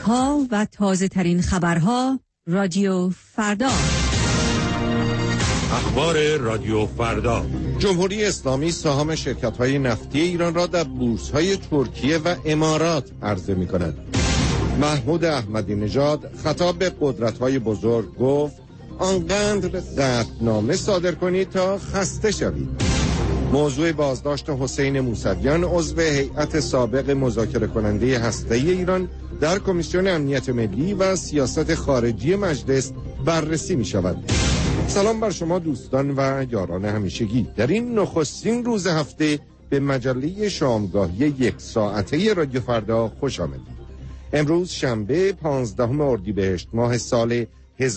آمریکا و تازه ترین خبرها رادیو فردا. اخبار رادیو فردا. جمهوری اسلامی سهام شرکت‌های نفتی ایران را در بورس‌های ترکیه و امارات عرضه می‌کند. محمود احمدی نژاد خطاب به قدرت‌های بزرگ گفت آنقدر قطعنامه صادر کنید تا خسته شوید. موضوع بازداشت حسین موسویان عضو هیئت سابق مذاکره کننده هسته‌ای ایران در کمیسیون امنیت ملی و سیاست خارجی مجلس بررسی می‌شود. سلام بر شما دوستان و یاران همیشگی. در این نخستین روز هفته به مجله شامگاهی 1 ساعته رادیو فردا خوش آمدید. امروز شنبه 15 اردیبهشت ماه سال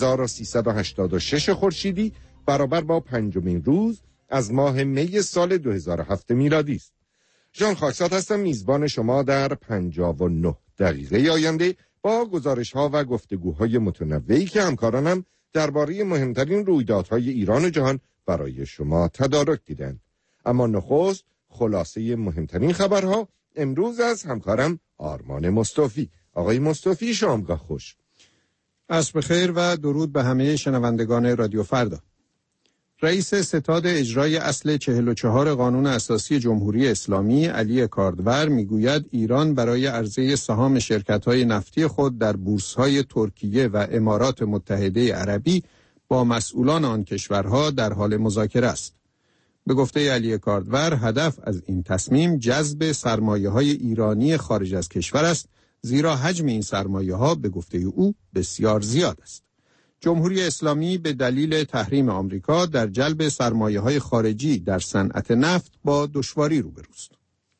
1386 خورشیدی برابر با پنجمین روز از ماه می سال 2007 میلادی است. ژان خاکسات هستم، میزبان شما در 59 دقیقه آینده با گزارش‌ها و گفتگوهای متنوعی که همکارانم درباره مهمترین رویدادهای ایران و جهان برای شما تدارک دیدند. اما نخست خلاصه مهمترین خبرها امروز از همکارم آرمان مصطفی. آقای مصطفی شامگاه خوش. عصر بخیر و درود به همه شنوندگان رادیو فردا. رئیس ستاد اجرای اصل 44 قانون اساسی جمهوری اسلامی علی کاردور میگوید ایران برای عرضه سهام شرکت‌های نفتی خود در بورس‌های ترکیه و امارات متحده عربی با مسئولان آن کشورها در حال مذاکره است. به گفته علی کاردور هدف از این تصمیم جذب سرمایه‌های ایرانی خارج از کشور است، زیرا حجم این سرمایه‌ها به گفته او بسیار زیاد است. جمهوری اسلامی به دلیل تحریم آمریکا در جلب سرمایه‌های خارجی در صنعت نفت با دشواری روبروست.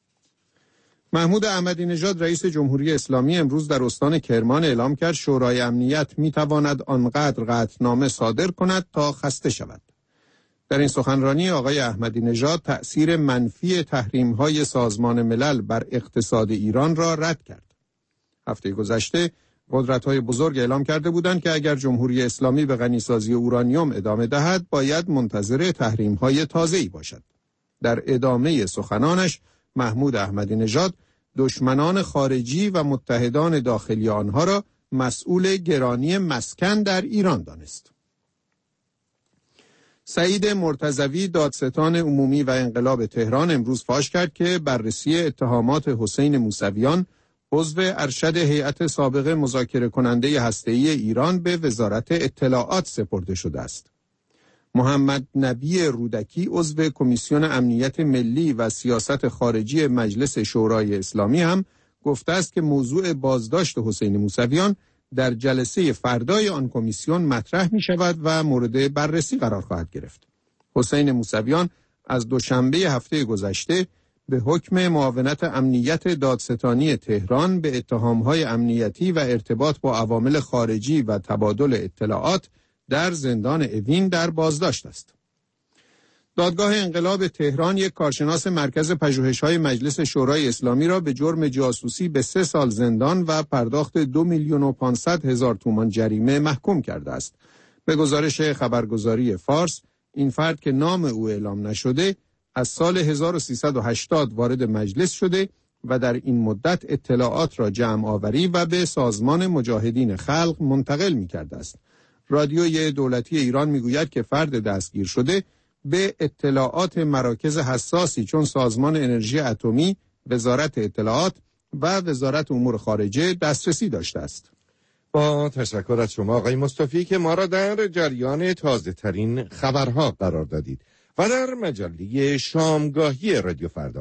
محمود احمدی نژاد رئیس جمهوری اسلامی امروز در استان کرمان اعلام کرد شورای امنیت می‌تواند آنقدر قطعنامه صادر کند تا خسته شود. در این سخنرانی آقای احمدی نژاد تأثیر منفی تحریم‌های سازمان ملل بر اقتصاد ایران را رد کرد. هفته گذشته قدرت‌های بزرگ اعلام کرده بودند که اگر جمهوری اسلامی به غنیسازی اورانیوم ادامه دهد باید منتظر تحریم‌های تازه‌ای باشد. در ادامه سخنانش محمود احمدی نژاد دشمنان خارجی و متحدان داخلی آنها را مسئول گرانی مسکن در ایران دانست. سعید مرتضوی دادستان عمومی و انقلاب تهران امروز فاش کرد که بررسی اتهامات حسین موسویان عضو ارشد هیئت سابق مذاکره کننده هسته‌ای ایران به وزارت اطلاعات سپرده شده است. محمد نبی رودکی عضو کمیسیون امنیت ملی و سیاست خارجی مجلس شورای اسلامی هم گفته است که موضوع بازداشت حسین موسویان در جلسه فردای آن کمیسیون مطرح می شود و مورد بررسی قرار خواهد گرفت. حسین موسویان از دوشنبه هفته گذشته به حکم معاونت امنیت دادستانی تهران به اتهامهای امنیتی و ارتباط با عوامل خارجی و تبادل اطلاعات در زندان اوین در بازداشت است. دادگاه انقلاب تهران یک کارشناس مرکز پژوهش‌های مجلس شورای اسلامی را به جرم جاسوسی به 3 سال زندان و پرداخت 2,500,000 تومان جریمه محکوم کرده است. به گزارش خبرگزاری فارس، این فرد که نام او اعلام نشده از سال 1380 وارد مجلس شده و در این مدت اطلاعات را جمع آوری و به سازمان مجاهدین خلق منتقل می کرده است. رادیوی دولتی ایران می گوید که فرد دستگیر شده به اطلاعات مراکز حساسی چون سازمان انرژی اتمی، وزارت اطلاعات و وزارت امور خارجه دسترسی داشته است. با تشکر از شما آقای مصطفی که ما را در جریان تازه ترین خبرها قرار دادید و در مجله شامگاهی رادیو فردا.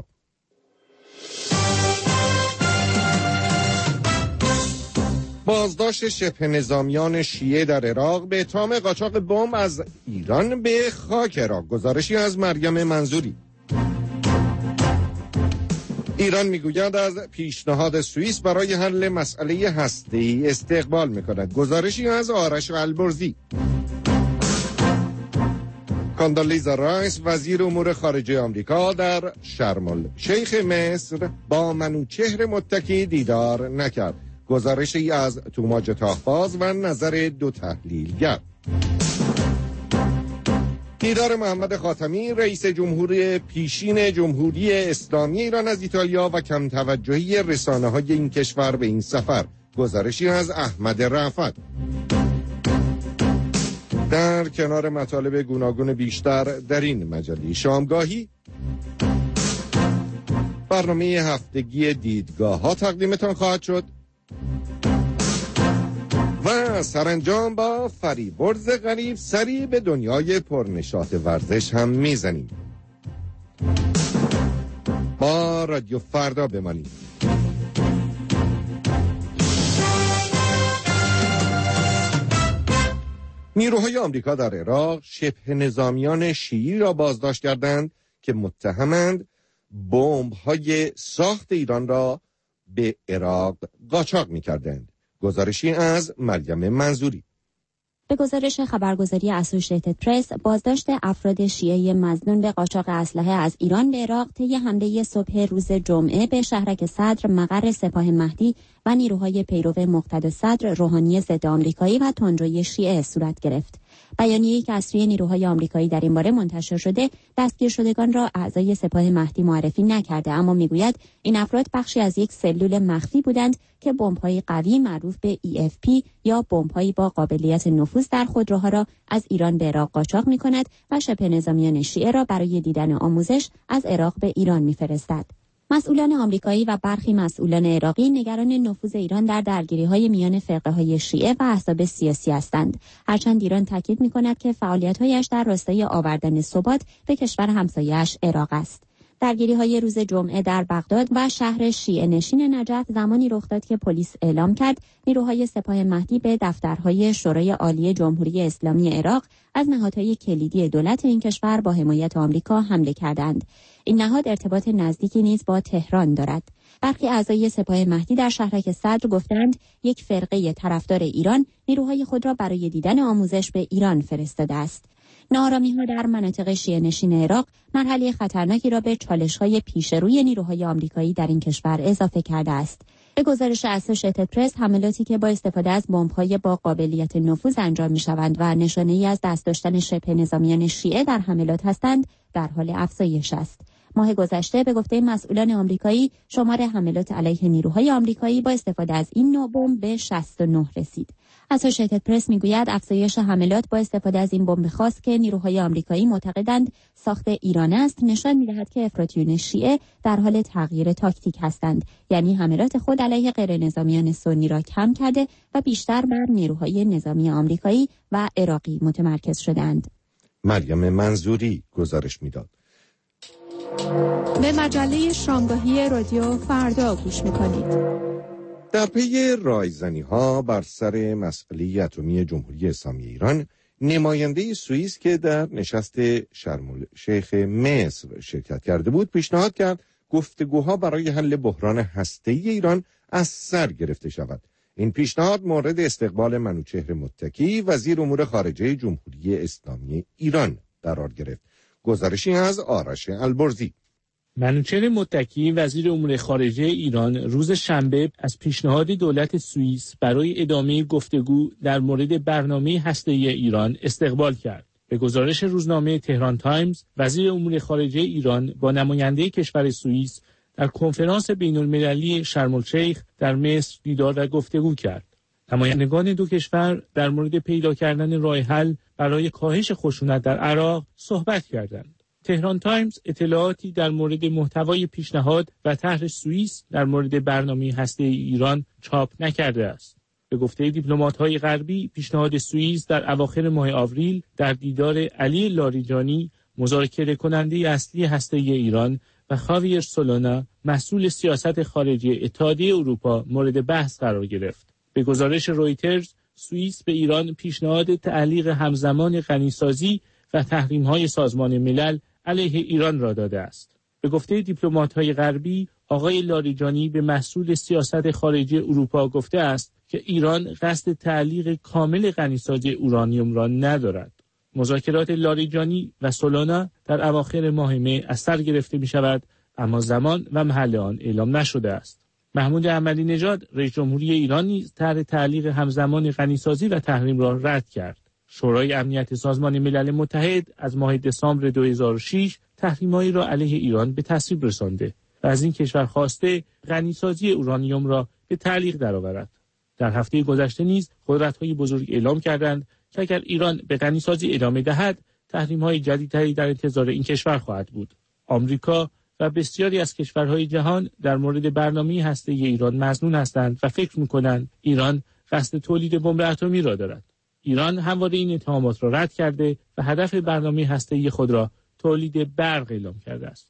بازداشت شبه نظامیان شیعه در عراق به اتهام قاچاق بمب از ایران به خاک عراق. گزارشی از مریم منظوری. ایران میگوید از پیشنهاد سوئیس برای حل مسئله هسته‌ای استقبال میکند. گزارشی از آرش البرزی. کاندالیزا رایس وزیر امور خارجه آمریکا در شرم الشیخ مصر با منوچهر متکی دیدار نکرد. گزارشی از توماج تاهباز و نظر 2 تحلیلگر. دیدار محمد خاتمی رئیس جمهور پیشین جمهوری اسلامی ایران از ایتالیا و کم توجهی رسانه‌های این کشور به این سفر. گزارشی از احمد رأفت. در کنار مطالب گوناگون بیشتر در این مجله شامگاهی، برنامه هفتگی دیدگاه ها تقدیمتان خواهد شد و سرانجام با فریبرز غریب سری به دنیای پرنشاط ورزش هم میزنیم. با رادیو فردا بمانید. نیروهای آمریکا در عراق شبه نظامیان شیعی را بازداشت کردند که متهمند بمب‌های ساخت ایران را به عراق قاچاق می‌کردند. گزارشی از مریم منظوری. به گزارش خبرگزاری اسوشیتد پرس، بازداشت افراد شیعه مظنون به قاچاق اسلحه از ایران به عراق طی حمله صبح روز جمعه به شهرک صدر مقر سپاه مهدی و نیروهای پیرو مقتدی صدر روحانی ضد آمریکایی و تندروی شیعه صورت گرفت. بیانیه‌ای که از سوی نیروهای آمریکایی در این باره منتشر شده، دستگیر شدگان را اعضای سپاه مهدی معرفی نکرده، اما میگوید این افراد بخشی از یک سلول مخفی بودند که بمب‌های قوی معروف به EFP یا بمب‌هایی با قابلیت نفوذ در خودروها را از ایران به عراق قاچاق می‌کند و شبه نظامیان شیعه را برای دیدن آموزش از عراق به ایران می‌فرستد. مسئولان آمریکایی و برخی مسئولان عراقی نگران نفوذ ایران در درگیری‌های میان فرقه‌های شیعه و احزاب سیاسی هستند، هرچند ایران تاکید می‌کند که فعالیت‌هایش در راستای آوردن ثبات به کشور همسایه‌اش عراق است. درگیری‌های روز جمعه در بغداد و شهر شیعه نشین نجف زمانی رخ داد که پلیس اعلام کرد نیروهای سپاه مهدی به دفترهای شورای عالی جمهوری اسلامی عراق از نهادهای کلیدی دولت این کشور با حمایت آمریکا حمله کردند. این نهاد ارتباط نزدیکی نیز با تهران دارد. برخی اعضای سپاه مهدی در شهرک صدر گفتند یک فرقه طرفدار ایران نیروهای خود را برای دیدن آموزش به ایران فرستاده است. ناآرامی‌ها در مناطق شیعه نشین عراق مرحله خطرناکی را به چالش‌های پیشروی نیروهای آمریکایی در این کشور اضافه کرده است. به گزارش اسوشیتد پرس، حملاتی که با استفاده از بمب‌های با قابلیت نفوذ انجام می‌شوند و نشانه‌ای از دست داشتن شبه نظامیان شیعه در حملات هستند، در حال افزایش است. ماه گذشته به گفته مسئولان آمریکایی، شمار حملات علیه نیروهای آمریکایی با استفاده از این نوع بمب به 69 رسید. اسوشیتد پرس میگوید افزایش حملات با استفاده از این بمب خاص که نیروهای آمریکایی معتقدند ساخت ایران است، نشان می‌دهد که افراطیون شیعه در حال تغییر تاکتیک هستند، یعنی حملات خود علیه غیر نظامیان سنی را کم کرده و بیشتر بر نیروهای نظامی آمریکایی و عراقی متمرکز شدند. مریم منظوری گزارش میداد. به مجله شامگاهی رادیو فردا گوش می‌کنید. در پی رایزنی‌ها بر سر مسئله اتمی جمهوری اسلامی ایران، نماینده سوئیس که در نشست شرم الشیخ مصر شرکت کرده بود، پیشنهاد کرد گفتگوها برای حل بحران هسته‌ای ایران از سر گرفته شود. این پیشنهاد مورد استقبال منوچهر متکی، وزیر امور خارجه جمهوری اسلامی ایران قرار گرفت. گزارشی از آرش البرزی. منوچهر متکی، وزیر امور خارجه ایران، روز شنبه از پیشنهاد دولت سوئیس برای ادامه گفتگو در مورد برنامه هسته‌ای ایران استقبال کرد. به گزارش روزنامه تهران تایمز، وزیر امور خارجه ایران با نماینده کشور سوئیس در کنفرانس بین‌المللی شرم الشیخ در مصر دیدار و گفتگو کرد. نمایندگان دو کشور در مورد پیدا کردن راه حل برای کاهش خشونت در عراق صحبت کردند. تهران تایمز اطلاعاتی در مورد محتوای پیشنهاد و طرح سوئیس در مورد برنامه هسته‌ای ایران چاپ نکرده است. به گفته دیپلمات‌های غربی، پیشنهاد سوئیس در اواخر ماه آوریل در دیدار علی لاریجانی، مذاکره کننده اصلی هسته‌ای ایران، و خاویر سولونا، مسئول سیاست خارجی اتحادیه اروپا، مورد بحث قرار گرفت. به گزارش رویترز، سوئیس به ایران پیشنهاد تعلیق همزمان غنیسازی و تحریم‌های سازمان ملل علیه ایران را داده است. به گفته دیپلمات‌های غربی، آقای لاریجانی به مسئول سیاست خارجی اروپا گفته است که ایران قصد تعلیق کامل غنیسازی اورانیوم را ندارد. مذاکرات لاریجانی و سولونا در اواخر ماه می از سر گرفته می شود، اما زمان و محل آن اعلام نشده است. محمود احمدی نژاد، رئیس جمهوری ایران، نیز طرح تعلیق همزمان غنیسازی و تحریم را رد کرد. شورای امنیت سازمان ملل متحد از ماه دسامبر 2006 تحریم‌هایی را علیه ایران به تصویب رسانده و از این کشور خواسته غنیسازی اورانیوم را به تعلیق درآورد. در هفته گذشته نیز قدرت‌های بزرگ اعلام کردند که اگر ایران به غنیسازی ادامه دهد، تحریم‌های جدیدتری در انتظار این کشور خواهد بود. آمریکا و بسیاری از کشورهای جهان در مورد برنامه هسته‌ای ایران مظنون هستند و فکر می‌کنند ایران قصد تولید بمب اتمی را دارد. ایران همواره این اتهامات را رد کرده و هدف برنامه هسته‌ای خود را تولید برق اعلام کرده است.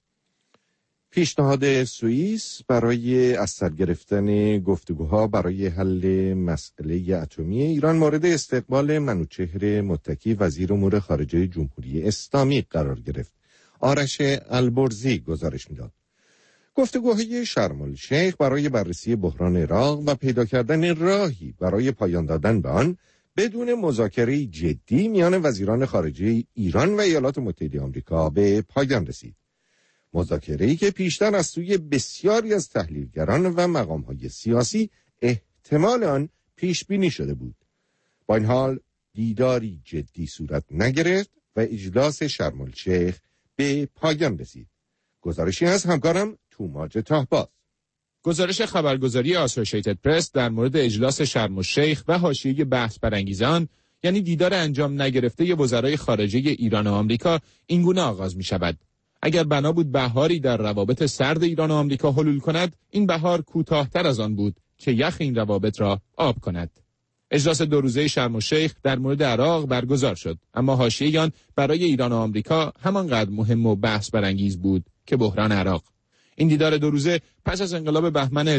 پیشنهاد سوئیس برای از سر گرفتن گفتگوها برای حل مسئله اتمی ایران مورد استقبال منوچهر متکی وزیر امور خارجه جمهوری اسلامی قرار گرفت. آرش البرزی گزارش می‌داد. گفتگوهای شرم الشیخ برای بررسی بحران عراق و پیدا کردن راهی برای پایان دادن به آن بدون مذاکره جدی میان وزیران خارجه ایران و ایالات متحده آمریکا به پایان رسید. مذاکره‌ای که پیشتر از سوی بسیاری از تحلیلگران و مقام‌های سیاسی احتمال آن پیش بینی شده بود. با این حال دیداری جدی صورت نگرفت و اجلاس شرم الشیخ به پایان رسید. گزارشی از همکارم توماج طاهباز. گزارش خبرگزاری آسوشیتد پرس در مورد اجلاس شرم الشیخ و حاشیه بحث برانگیز آن، یعنی دیدار انجام نگرفته وزرای خارجه ایران و آمریکا، اینگونه آغاز می شود. اگر بنا بود بهاری در روابط سرد ایران و آمریکا حلول کند، این بهار کوتاه‌تر از آن بود که یخ این روابط را آب کند. اجلاس 2 روزه شرم الشیخ در مورد عراق برگزار شد، اما حاشیه آن برای ایران و آمریکا همانقدر مهم و بحث برانگیز بود که بحران عراق. این دیدار 2 روزه پس از انقلاب بهمن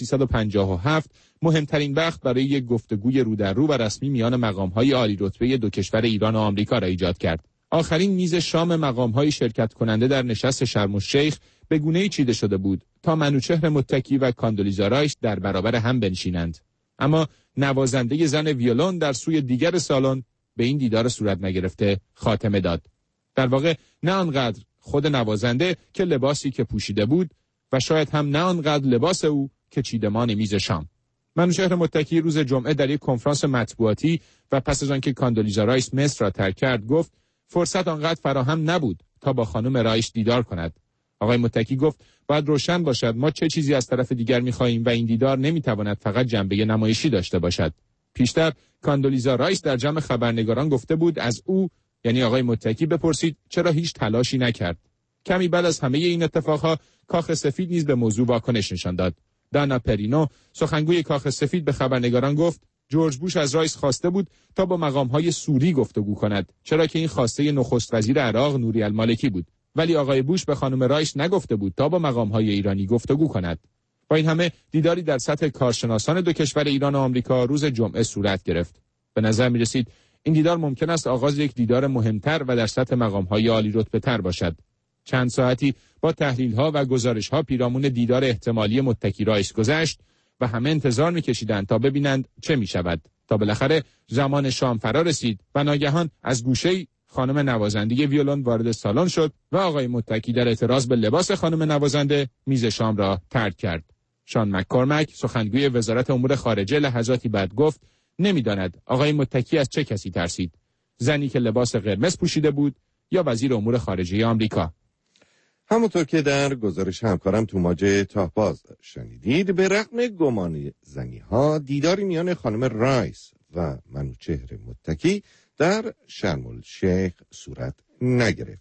1357 مهمترین وقت برای یک گفتگوی رو در رو و رسمی میان مقام‌های عالی رتبه دو کشور ایران و آمریکا را ایجاد کرد. آخرین میز شام مقام‌های شرکت کننده در نشست شرم الشیخ به گونه‌ای چیده شده بود تا منوچهر متکی و کاندولیزا رایس در برابر هم بنشینند. اما نوازنده زن ویولون در سوی دیگر سالن به این دیدار صورت نگرفته خاتمه داد. در واقع نه آنقدر خود نوازنده که لباسی که پوشیده بود و شاید هم نه آنقدر لباس او که چیدمان میز شام. منوچهر متکی روز جمعه در یک کنفرانس مطبوعاتی و پس از آنکه کاندولیزا رایس مصر را ترک کرد گفت فرصت آنقدر فراهم نبود تا با خانم رایس دیدار کند. آقای متکی گفت باید روشن باشد ما چه چیزی از طرف دیگر می‌خواهیم و این دیدار نمی‌تواند فقط جنبه نمایشی داشته باشد. پیشتر کاندولیزا رایس در جمع خبرنگاران گفته بود از او، یعنی آقای متکی، بپرسید چرا هیچ تلاشی نکرد. کمی بعد از همه این اتفاقها کاخ سفید نیز به موضوع واکنش نشان داد. دانا پرینو، سخنگوی کاخ سفید، به خبرنگاران گفت جورج بوش از رایس خواسته بود تا با مقام‌های سوری گفتگو کند، چرا که این خواسته نخست وزیر عراق نوری المالکی بود. ولی آقای بوش به خانم رایس نگفته بود تا با مقام‌های ایرانی گفتگو کند. با این همه دیداری در سطح کارشناسان دو کشور ایران و آمریکا روز جمعه صورت گرفت. به نظر می‌رسید این دیدار ممکن است آغاز یک دیدار مهمتر و در سطح مقام‌های عالی رتبه‌تر باشد. چند ساعتی با تحلیل‌ها و گزارش‌ها پیرامون دیدار احتمالی متکی رایس گذشت و همه انتظار می‌کشیدند تا ببینند چه می‌شود. تا بالاخره زمان شام فرا رسید و ناگهان از گوشه‌ای خانم نوازنده ویولون وارد سالن شد و آقای متکی در اعتراض به لباس خانم نوازنده میز شام را ترک کرد. شان مک‌کورمک، سخنگوی وزارت امور خارجه، لحظاتی بعد گفت نمی‌داند آقای متکی از چه کسی ترسید، زنی که لباس قرمز پوشیده بود یا وزیر امور خارجه آمریکا. همونطور که در گزارش همکارم توماج طاهباز شنیدید، به رغم گمان زنی‌ها دیداری میان خانم رایس و منوچهر متکی در شرم الشیخ صورت نگرفت.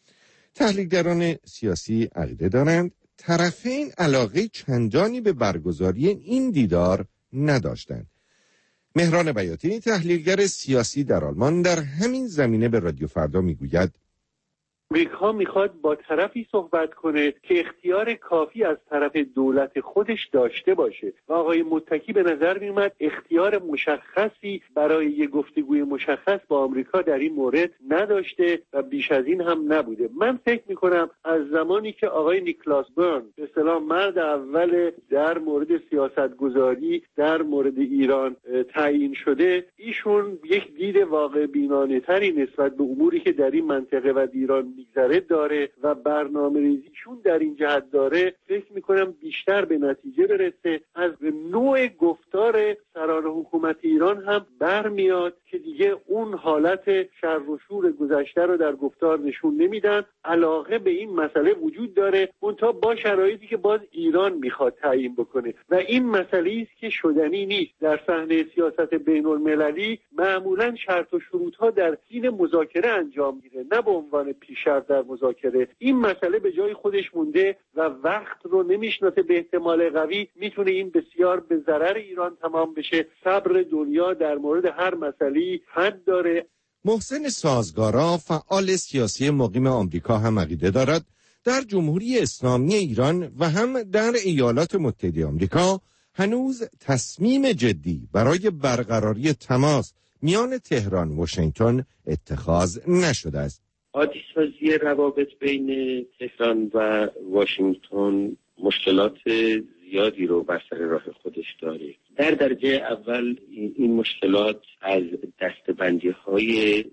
تحلیلگران سیاسی عقیده دارند طرفین علاقه چندانی به برگزاری این دیدار نداشتند. مهران بیاتی، تحلیلگر سیاسی در آلمان، در همین زمینه به رادیو فردا میگوید امریکا میخواد با طرفی صحبت کنه که اختیار کافی از طرف دولت خودش داشته باشه و آقای متکی به نظر میومد اختیار مشخصی برای یک گفتگوی مشخص با آمریکا در این مورد نداشته و بیش از این هم نبوده. من فکر میکنم از زمانی که آقای نیکلاس برن به اصطلاح مرد اول در مورد سیاستگذاری در مورد ایران تعیین شده، ایشون یک دید واقع بینانه تری نسبت به اموری که در این منطقه و ایران میگذره داره و برنامه‌ریزیشون در این جهت داره، فکر میکنم بیشتر به نتیجه برسه. از نوع گفتار سران حکومت ایران هم برمیاد که دیگه اون حالت شر و شور گذشته رو در گفتار نشون نمیدن. علاقه به این مسئله وجود داره، منتها با شرایطی که باز ایران میخواد تعیین بکنه و این مسئله است که شدنی نیست. در صحنه سیاست بین المللی معمولا شرط و شروطها در حین مذاکره انجام میره، نه به عنوان پیشرفت در مذاکره. این مسئله به جای خودش مونده و وقت رو نمیشناسه. به احتمال قوی میتونه این بسیار به ضرر ایران تمام بشه. صبر دنیا در مورد هر مسئله حد داره. محسن سازگارا، فعال سیاسی مقیم آمریکا، هم عقیده دارد در جمهوری اسلامی ایران و هم در ایالات متحده آمریکا هنوز تصمیم جدی برای برقراری تماس میان تهران و واشنگتن اتخاذ نشده است. عادی‌سازی روابط بین تهران و واشنگتن مشکلات زیادی رو بر سر راه خودش داره. در درجه اول این مشکلات از دسته‌بندی‌های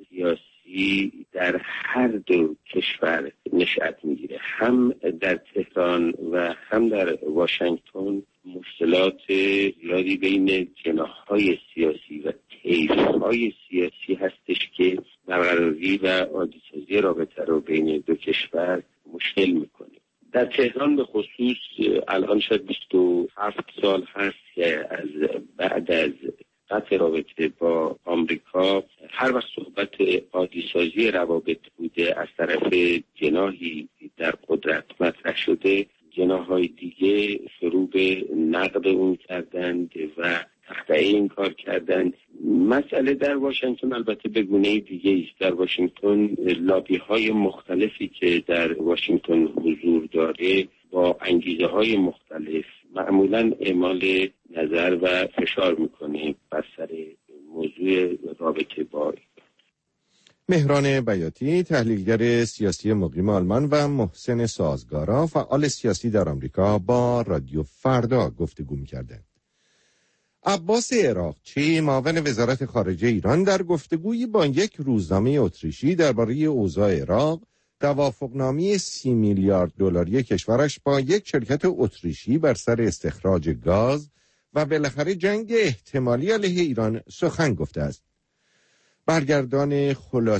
سیاسی در هر دو کشور نشأت میگیره. هم در تهران و هم در واشنگتن مشکلات زیادی بین جناح‌های سیاسی و طیف‌های سیاسی هستش که برقراری و عادی‌سازی رابطه رو بین دو کشور مشکل میکنه. در تهران به خصوص الان شاید 27 سال هست که از بعد از قطع رابطه با آمریکا هر وقت صحبت عادی‌سازی روابط بوده از طرف جناحی در قدرت مطرح شده، جناح‌های دیگه شروع به نقد اون کردند و تخطئه این کار کردند. مسئله در واشنگتن البته به گونه دیگه است. در واشنگتن لابی‌های مختلفی که در واشنگتن حضور داره با انگیزه‌های مختلف معمولاً اعمال نظر و فشار میکنه بر سر موضوع رابطه با مهران بیاتی، تحلیلگر سیاسی مقیم آلمان، و محسن سازگارا، فعال سیاسی در آمریکا، با رادیو فردا گفتگو می‌کردند. عباس عراقچی، معاون وزارت خارجه ایران، در گفتگویی با یک روزنامه اتریشی درباره اوضاع عراق، توافقنامه 30 میلیارد دلاری کشورش با یک شرکت اتریشی بر سر استخراج گاز و بالاخره جنگ احتمالی علیه ایران سخن گفته است. برگردان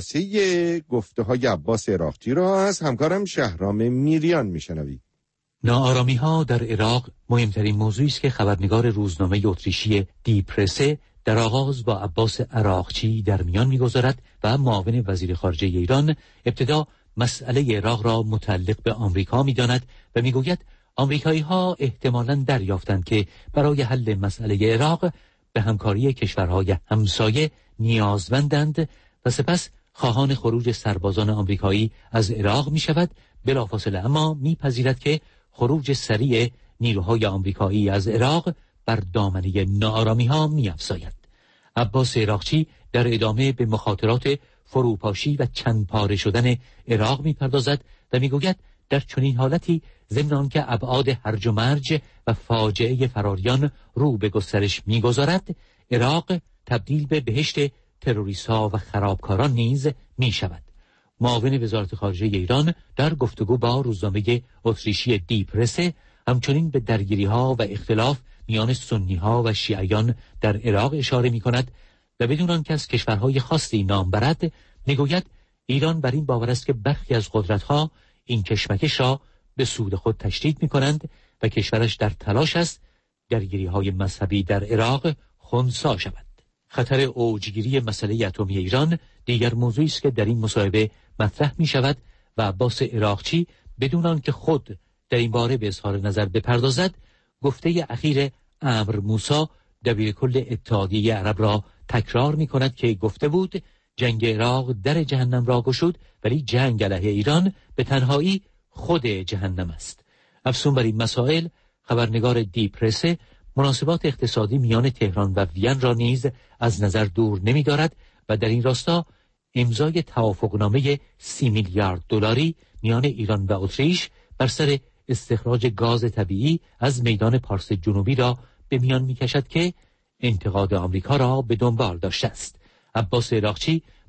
خلاصه گفته‌های عباس عراقچی را از همکارم شهرام میریان میشنوید. ناآرامی‌ها در عراق مهمترین موضوعی است که خبرنگار روزنامه اتریشی دی پرسه در آغاز با عباس عراقچی در میان می‌گذارد و معاون وزیر خارجه ایران ابتدا مسئله عراق را متعلق به آمریکا می‌داند و می‌گوید آمریکایی‌ها احتمالاً دریافتند که برای حل مسئله عراق به همکاری کشورهای همسایه نیازمندند و سپس خواهان خروج سربازان آمریکایی از عراق می‌شود. بلافاصله اما می‌پذیرد که خروج سریع نیروهای آمریکایی از عراق بر دامنه ناآرامی‌ها می‌افزاید. عباس عراقچی در ادامه به مخاطرات فروپاشی و چند پاره شدن عراق می‌پردازد و می‌گوید در چنین حالتی ضمن آنکه ابعاد هرج و مرج و فاجعه فراریان رو به گسترش می‌گذارد، عراق تبدیل به بهشت تروریست‌ها و خرابکاران نیز می‌شود. معاون وزارت خارجه ایران در گفتگو با روزنامه اتریشی دی پرسه همچنین به درگیری‌ها و اختلاف میان سنی‌ها و شیعیان در عراق اشاره می‌کند و بدون آنکه از کشورهای خاصی نام برد می‌گوید ایران بر این باور است که برخی از قدرت‌ها این کشمکش را به سود خود تشدید می‌کنند و کشورش در تلاش است درگیری‌های مذهبی در عراق خنثی شود. خطر اوجگیری مسئله اتمی ایران دیگر موضوعی است که در این مصاحبه مطرح می‌شود و عباس عراقچی بدون آنکه خود در این باره به اظهار نظر بپردازد گفته اخیر امر موسی دبیرکل اتحادیه عرب را تکرار می‌کند که گفته بود جنگ عراق در جهنم را گشود ولی جنگ علیه ایران به تنهایی خود جهنم است. افزون بر این مسائل خبرنگار دی پرسه مناسبات اقتصادی میان تهران و وین را نیز از نظر دور نمی‌دارد و در این راستا امضای توافقنامه 30 میلیارد دلاری میان ایران و اتریش بر سر استخراج گاز طبیعی از میدان پارس جنوبی را به میان می‌کشد که انتقاد آمریکا را به دنبال داشته است. عباس عراقچی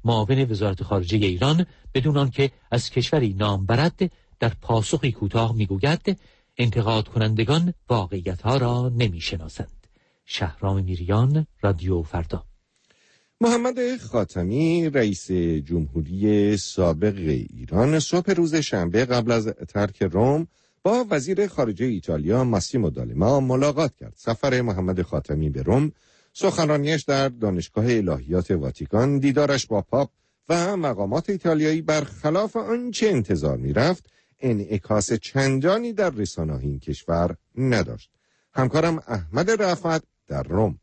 معاون وزارت خارجه ایران بدون آنکه از کشوری نام برد در پاسخی کوتاه میگوید انتقاد کنندگان واقعیت‌ها را نمی‌شناسند. شهرام میریان، رادیو فردا. محمد خاتمی رئیس جمهوری سابق ایران صبح روز شنبه قبل از ترک روم با وزیر خارجه ایتالیا ماسیمو دالما ملاقات کرد. سفر محمد خاتمی به روم، سخنرانیش در دانشگاه الهیات واتیکان، دیدارش با پاپ و مقامات ایتالیایی برخلاف آنچه انتظار می‌رفت انعکاس چندانی در رسانه‌های این کشور نداشت. همکارم احمد رفعت در روم.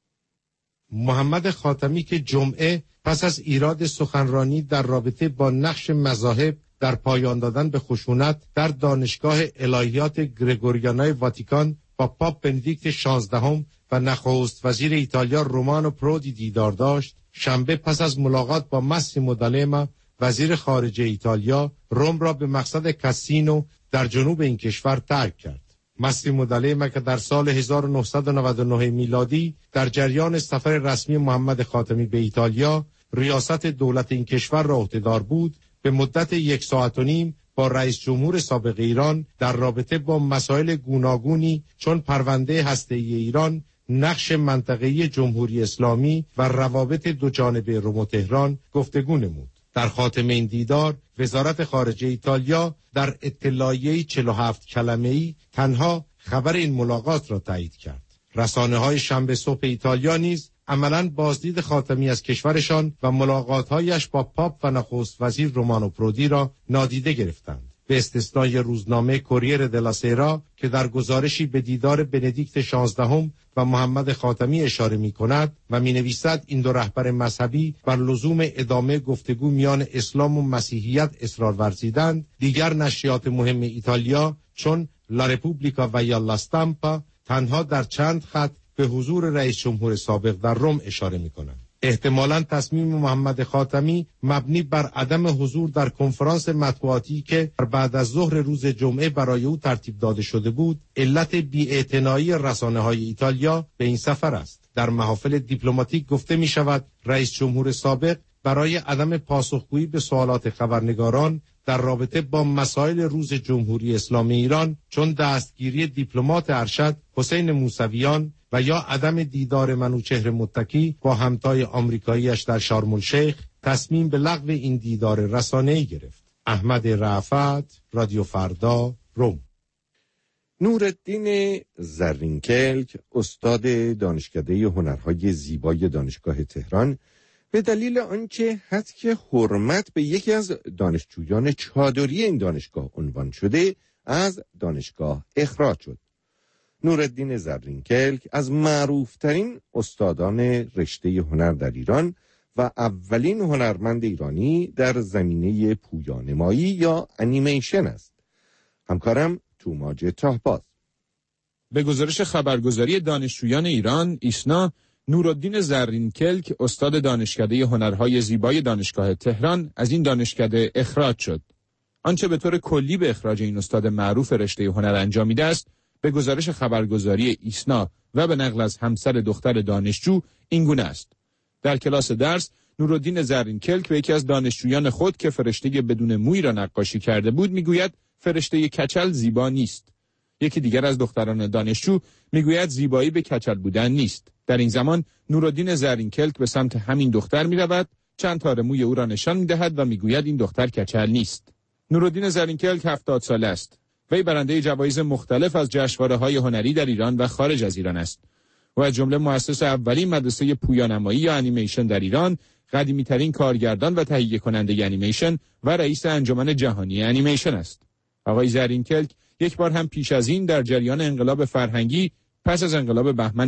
محمد خاتمی که جمعه پس از ایراد سخنرانی در رابطه با نقش مذاهب در پایان دادن به خشونت در دانشگاه الهیات گرگوریانای واتیکان با پاپ بندیکت 16 و نخست وزیر ایتالیا رومانو پرودی دیدار داشت، شنبه پس از ملاقات با ماسیمو دالما وزیر خارجه ایتالیا روم را به مقصد کاسینو در جنوب این کشور ترک کرد. ماسیمو دالما که در سال 1999 میلادی در جریان سفر رسمی محمد خاتمی به ایتالیا ریاست دولت این کشور را عهده‌دار بود، به مدت 1 ساعت و نیم با رئیس جمهور سابق ایران در رابطه با مسائل گوناگونی چون پرونده هسته‌ای ایران، نقش منطقه‌ای جمهوری اسلامی و روابط دوجانبه روم و تهران گفتگو نمود. در خاتمه این دیدار وزارت خارجه ایتالیا در اطلاعیه‌ای 47 کلمه‌ای تنها خبر این ملاقات را تایید کرد. رسانه‌های شنبه صبح ایتالیا نیز عملاً بازدید خاتمی از کشورشان و ملاقات‌هایش با پاپ و نخست وزیر رومانو پرودی را نادیده گرفتند. به استثنای روزنامه کوریر دلا سیرا که در گزارشی به دیدار بندیکت 16 و محمد خاتمی اشاره می‌کند و می‌نویسد این دو رهبر مذهبی بر لزوم ادامه گفتگو میان اسلام و مسیحیت اصرار ورزیدند، دیگر نشریات مهم ایتالیا چون لا رپوبلیکا و یا لا استامپا تنها در چند خط به حضور رئیس جمهور سابق در روم اشاره می‌کنند. احتمالاً تصمیم محمد خاتمی مبنی بر عدم حضور در کنفرانس مطبوعاتی که بعد از ظهر روز جمعه برای او ترتیب داده شده بود، علت بی‌اعتنایی رسانه‌های ایتالیا به این سفر است. در محافل دیپلماتیک گفته می‌شود رئیس جمهور سابق برای عدم پاسخگویی به سوالات خبرنگاران در رابطه با مسائل روز جمهوری اسلامی ایران چون دستگیری دیپلمات ارشد حسین موسویان و یا عدم دیدار منوچهر متکی با همتای آمریکاییش در شرم الشیخ تصمیم به لغو این دیدار رسانه‌ای گرفت. احمد رافت، رادیو فردا، روم. نورالدین زرینکلک، استاد دانشکده هنرهای زیبای دانشگاه تهران، به دلیل آنکه حق حرمت به یکی از دانشجویان چادری این دانشگاه عنوان شده، از دانشگاه اخراج شد. نورالدین زرینکلک از معروفترین استادان رشته هنر در ایران و اولین هنرمند ایرانی در زمینه پویانمایی یا انیمیشن است. همکارم توماج تاهباز. به گزارش خبرگزاری دانشجویان ایران ایسنا، نورالدین زرینکلک استاد دانشکده هنرهای زیبای دانشگاه تهران از این دانشکده اخراج شد. آنچه به طور کلی به اخراج این استاد معروف رشته هنر انجامیده است، به گزارش خبرگزاری ایسنا و به نقل از همسر دختر دانشجو این گونه است: در کلاس درس نورالدین زرینکلک به یکی از دانشجویان خود که فرشته بدون موی را نقاشی کرده بود میگوید فرشته کچل زیبا نیست. یکی دیگر از دختران دانشجو میگوید زیبایی به کچل بودن نیست. در این زمان نورالدین زرینکلک به سمت همین دختر میرود، چند تار موی او را نشان میدهد و میگوید این دختر کچل نیست. نورالدین زرینکلک 70 ساله است. وی برنده جوایز مختلف از جشنواره‌های هنری در ایران و خارج از ایران است. او از جمله مؤسس اولین مدرسه پویانمایی یا انیمیشن در ایران، قدیمی‌ترین کارگردان و تهیه کننده انیمیشن و رئیس انجمن جهانی انیمیشن است. آقای زرینکلک یک بار هم پیش از این در جریان انقلاب فرهنگی پس از انقلاب بهمن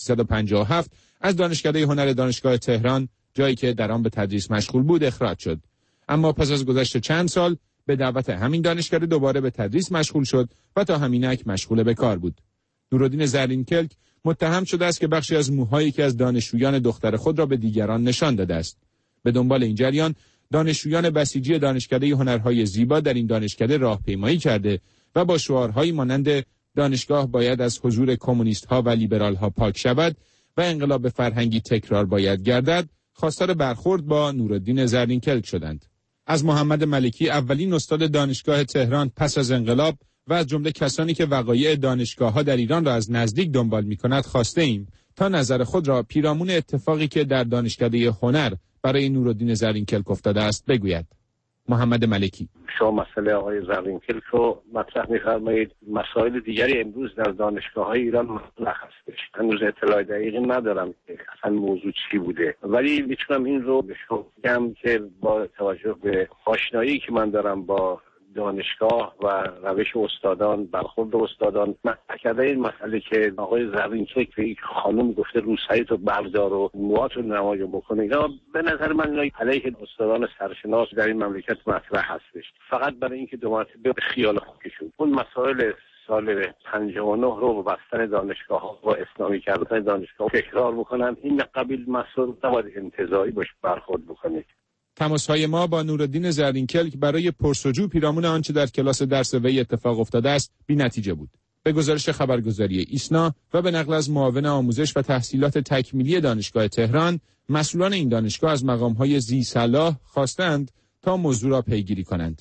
1357 از دانشکده هنر دانشگاه تهران، جایی که در آن به تدریس مشغول بود، اخراج شد. اما پس از گذشت چند سال به دعوت همین دانشکده دوباره به تدریس مشغول شد و تا همینک مشغول به کار بود. نورالدین زرینکلک متهم شده است که بخشی از موهایی که از دانشجویان دختر خود را به دیگران نشان داده است. به دنبال این جریان دانشجویان بسیجی دانشکده هنرهای زیبا در این دانشکده راهپیمایی کرده و با شعارهایی مانند دانشگاه باید از حضور کمونیست‌ها و لیبرال‌ها پاک شود و انقلاب فرهنگی تکرار باید گردد، خواستار برخورد با نورالدین زرینکل شدند. از محمد ملکی، اولین استاد دانشگاه تهران پس از انقلاب و از جمله کسانی که وقایع دانشگاه‌ها در ایران را از نزدیک دنبال می‌کند خواسته ایم تا نظر خود را پیرامون اتفاقی که در دانشکده هنر برای نورالدین زرینکل افتاده است بگوید. محمد ملکی: شما مسئله آقای زرینکل رو مطرح می‌فرمایید. مسائل دیگری امروز در دانشگاه‌های ایران مطرح هستش. هنوز اطلاع دقیقی ندارم که اصلا موضوع چی بوده، ولی میتونم این رو به شما بگم که با توجه به آشنایی که من دارم با دانشگاه و روش استادان، برخورد استادان، مطرح کرده این مسئله که آقای زرینکل به یک خانم گفته روسیت رو بردار و موهات رو نمایان بکنه، اینا به نظر من اینا علیه استادان سرشناس در این مملکت مطرح هستش، فقط برای اینکه دو مرتبه به خیال خودشون اون مسائل سال 59 رو بستن دانشگاه و اسلامی کردن دانشگاه تکرار بکنن. این قبیل مسائل نباید انتزاعی باشه برخورد بکنید. تماس‌های ما با نورالدین زرینکل برای پرسجو پیرامون آنچه در کلاس درس وی اتفاق افتاده است بی‌نتیجه بود. به گزارش خبرگزاری ایسنا و به نقل از معاون آموزش و تحصیلات تکمیلی دانشگاه تهران، مسئولان این دانشگاه از مقام‌های ذی‌صلاح خواستند تا موضوع را پیگیری کنند.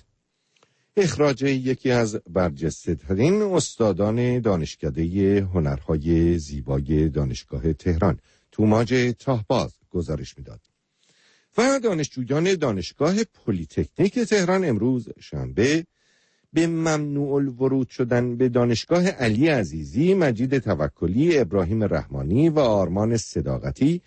اخراج یکی از برجسته‌ترین استادان دانشکده هنرهای زیبای دانشگاه تهران، توماج تاهباز، گزارش می‌داد. و دانشجویان دانشگاه پلی‌تکنیک تهران امروز شنبه به ممنوع الورود شدن به دانشگاه علی عزیزی، مجید توکلی، ابراهیم رحمانی و آرمان صداقتی،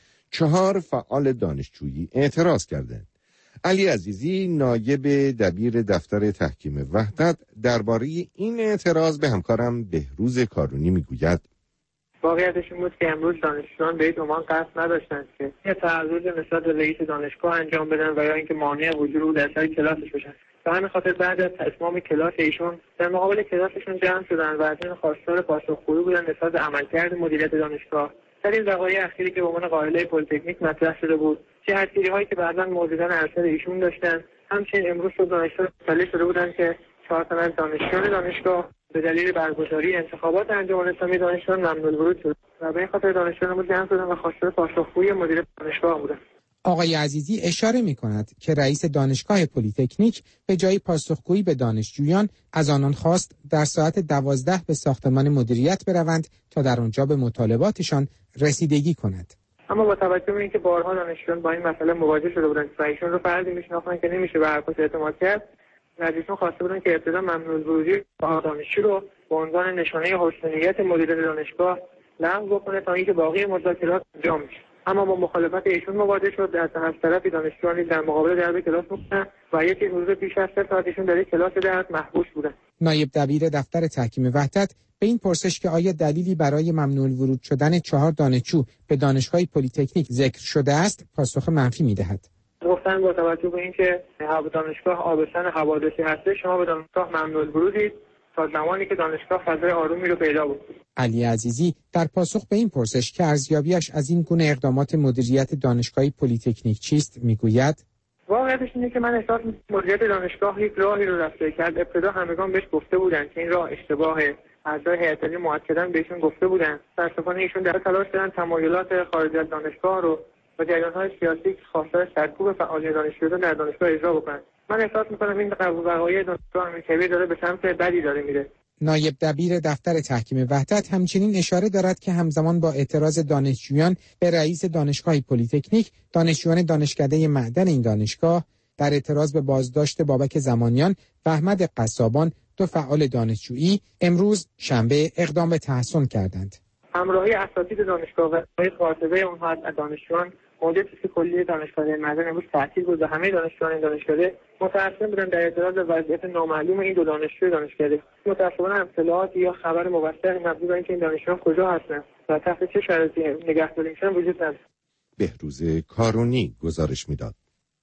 4 فعال دانشجویی اعتراض کردند. علی عزیزی، نایب دبیر دفتر تحکیم وحدت، درباره این اعتراض به همکارم بهروز کارونی میگوید: واقعیتش این بود که امروز دانشجویان به این عنوان قصد نداشتند که یه تعرض نسبت به رئیس دانشگاه انجام بدن و یا اینکه مانع حضور در سر کلاسش بشن. به همین خاطر بعد از اتمام کلاس ایشون در مقابل کلاسشون جمع شدن و از این خواستار پاسخگویی بودن نسبت به عملکرد مدیریت دانشگاه در این وقایع اخیری که به عنوان قائله پلی‌تکنیک مطرح شده بود، جهت‌گیری‌هایی که بعداً موجودان ارشد ایشون داشتن. همچنین امروز صبح دانشجویان مطلع شده بودن که 4 تن از دانشجویان دانشگاه به دلیل برگزاری انتخابات انجمن اسلامی دانشجویان ممنوع الورود شد و به این خاطر دانشجویان بود جمع شدن و خواستار پاسخگویی مدیر دانشگاه بودند. آقای عزیزی اشاره می‌کند که رئیس دانشگاه پلی‌تکنیک به جای پاسخگویی به دانشجویان از آنان خواست در ساعت 12 به ساختمان مدیریت بروند تا در آنجا به مطالباتشان رسیدگی کند. اما با توجه به اینکه بارها دانشجویان با این مسئله مواجه شده بودند و ایشون رو فردی می‌شناختند که نمیشه به حرفش اعتماد کرد، از ایشون خواسته بودن که ابتدا ممنوع الورودی دانشجو رو به عنوان نشانه حسن نیت مدیر دانشگاه لغو بکنه تا اینکه باقی مذاکرات انجام بشه. اما با مخالفت ایشون مواجه شد. از طرفی دانشجویان در مقابل درب کلاس بودن و یکی روز پیش از 3 ساعت ایشون در کلاس درس محبوس بودن. نایب دبیر دفتر تحکیم وحدت به این پرسش که آیا دلیلی برای ممنوع الورود شدن 4 دانشجو به دانشگاه پلی‌تکنیک ذکر شده است، پاسخ منفی می‌دهد. گفتن با توجه به اینکه دانشگاه آبستن حوادثی هسته، شما به دانشگاه ممنوع الورودید تا زمانی که دانشگاه فضای آرومی رو پیدا بکنه. علی عزیزی در پاسخ به این پرسش که ارزیابیش از این گونه اقدامات مدیریت دانشگاه پلی‌تکنیک چیست میگوید: واقعیتش اینه که من احساس می‌کنم مدیریت دانشگاه یک راهی رو رفته کرد. ابتدا همگان بهش گفته بودن که این راه اشتباهه. اعضای هیئت علمی مؤکداً بهشون گفته بودن. متأسفانه ایشون در تلاش کردن تمایلات خارج از دانشگاه رو و جریان‌های سیاسی که خواستار سرکوب فعالیت دانشجویان در دانشگاه اجرا بکنن. من احساس می‌کنم این وقایع دانشگاه امیرکبیر داره به سمت بدی داره میره. نایب دبیر دفتر تحکیم وحدت همچنین اشاره دارد که همزمان با اعتراض دانشجویان به رئیس دانشگاه پلی‌تکنیک، دانشجویان دانشکده معدن این دانشگاه در اعتراض به بازداشت بابک زمانیان و احمد قصابان، 2 فعال دانشجویی، امروز شنبه اقدام به تحصن کردند. همراهی اساتید دانشگاه و قاطبه اونها از دانشجویان موجب که کلیه دانشکده معدن امروز تعطیل بود و همه دانشجویان این دانشکده متأثر بودن در اعتراض به وضعیت نامعلوم این 2 دانشجوی دانشکده. متأسفانه اطلاعات یا خبر موثق مبنی بر اینکه این دانشجویان کجا هستند و تحت چه شرایطی نگهداری میشن وجود نداره. بهروز کارونی گزارش میداد.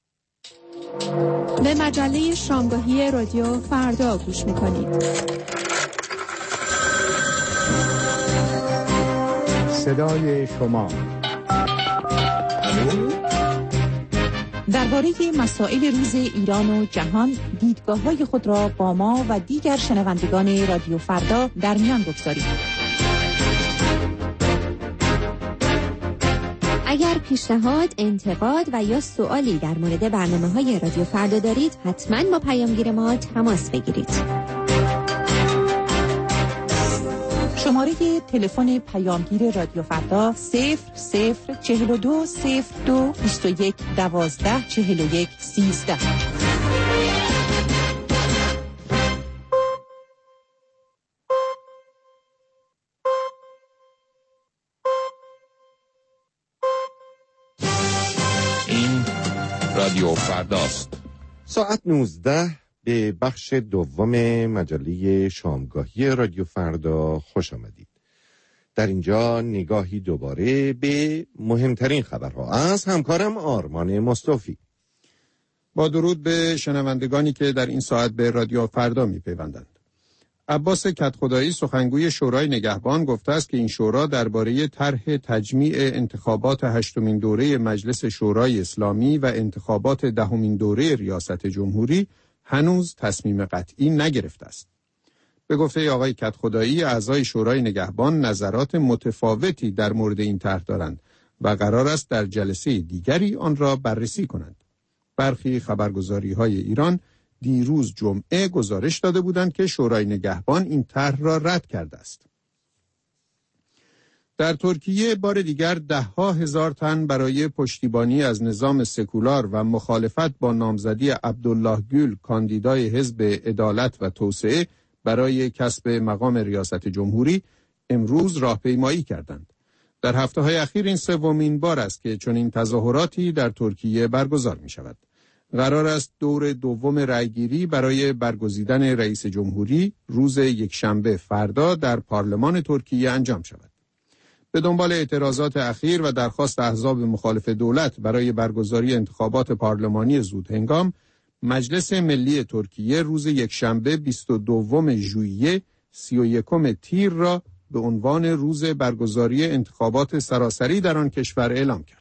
به مجله شامگاهی رادیو فردا گوش میکنید. صدای شما درباره مسائل روز ایران و جهان دیدگاه‌های خود را با ما و دیگر شنوندگان رادیو فردا در میان بگذارید. اگر پیشنهاد، انتقاد و یا سوالی در مورد برنامه‌های رادیو فردا دارید، حتما با پیامگیر ما تماس بگیرید. شماره تلفن پیامگیر رادیو فردا 004221124113. این رادیو فرداست. ساعت 19 به بخش دوم مجله شامگاهی رادیو فردا خوش آمدید. در اینجا نگاهی دوباره به مهمترین خبرها از همکارم آرمان مصطفی. با درود به شنوندگانی که در این ساعت به رادیو فردا می‌پیوندند. عباس کدخدایی سخنگوی شورای نگهبان گفته است که این شورا درباره طرح تجمیع انتخابات 8مین دوره مجلس شورای اسلامی و انتخابات 10مین دوره ریاست جمهوری هنوز تصمیم قطعی نگرفته است. به گفته آقای کدخدایی، اعضای شورای نگهبان نظرات متفاوتی در مورد این طرح دارند و قرار است در جلسه دیگری آن را بررسی کنند. برخی خبرگزاری‌های ایران دیروز جمعه گزارش داده بودند که شورای نگهبان این طرح را رد کرده است. در ترکیه بار دیگر 10,000 تن برای پشتیبانی از نظام سکولار و مخالفت با نامزدی عبدالله گül کاندیدای حزب عدالت و توسعه برای کسب مقام ریاست جمهوری امروز راهپیمایی کردند. در هفته‌های اخیر این سومین بار است که چنین تظاهراتی در ترکیه برگزار می شود. قرار است دور دوم رأیگیری برای برگزیدن رئیس جمهوری روز یکشنبه فردا در پارلمان ترکیه انجام شود. به دنبال اعتراضات اخیر و درخواست احزاب مخالف دولت برای برگزاری انتخابات پارلمانی زودهنگام، مجلس ملی ترکیه روز یکشنبه 22 ژوئیه 31 تیر را به عنوان روز برگزاری انتخابات سراسری در آن کشور اعلام کرد.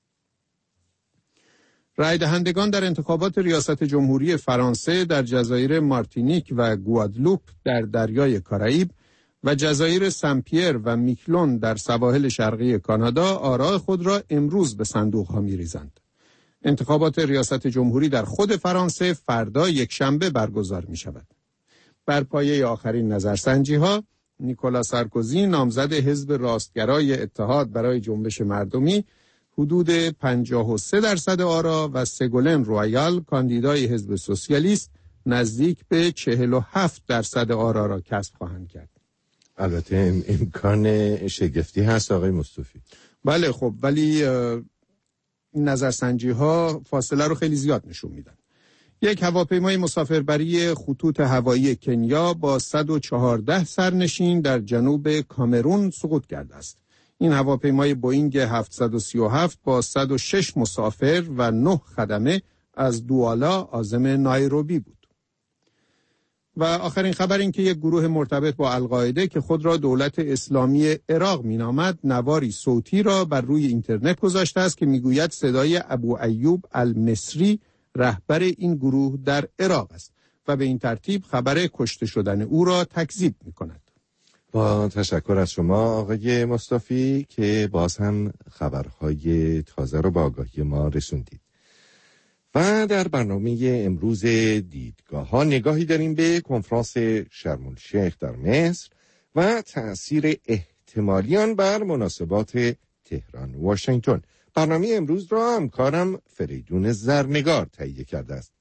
رای دهندگان در انتخابات ریاست جمهوری فرانسه در جزایر مارتینیک و گوادلوپ در دریای کارائیب و جزایر سن پیر و میکلون در سواحل شرقی کانادا آراء خود را امروز به صندوق‌ها می‌ریزند. انتخابات ریاست جمهوری در خود فرانسه فردا یکشنبه برگزار می‌شود. بر پایه آخرین نظرسنجی‌ها، نیکولا سارکوزی نامزد حزب راستگرای اتحاد برای جنبش مردمی حدود 53% آرا و سگولن رویال کاندیدای حزب سوسیالیست نزدیک به 47% آرا را کسب خواهند کرد. البته امکان شگفتی هست آقای مصطفی. بله خب، ولی نظرسنجی ها فاصله رو خیلی زیاد نشون میدن. یک هواپیمای مسافربری خطوط هوایی کنیا با 114 سرنشین در جنوب کامرون سقوط کرده است. این هواپیمای بوئینگ 737 با 106 مسافر و 9 خدمه از دوالا عازم نایروبی بود. و آخرین خبر این که یک گروه مرتبط با القاعده که خود را دولت اسلامی عراق مینامد، نواری صوتی را بر روی اینترنت گذاشته است که میگوید صدای ابو ایوب المصری رهبر این گروه در عراق است و به این ترتیب خبر کشته شدن او را تکذیب میکند. با تشکر از شما آقای مصطفی که باز هم خبرهای تازه رو با آگاهی ما رسوندید. و در برنامه امروز دیدگاه ها نگاهی داریم به کنفرانس شرم الشیخ در مصر و تأثیر احتمالی آن بر مناسبات تهران و واشنگتن. برنامه امروز را همکارم فریدون زرنگار تهیه کرده است.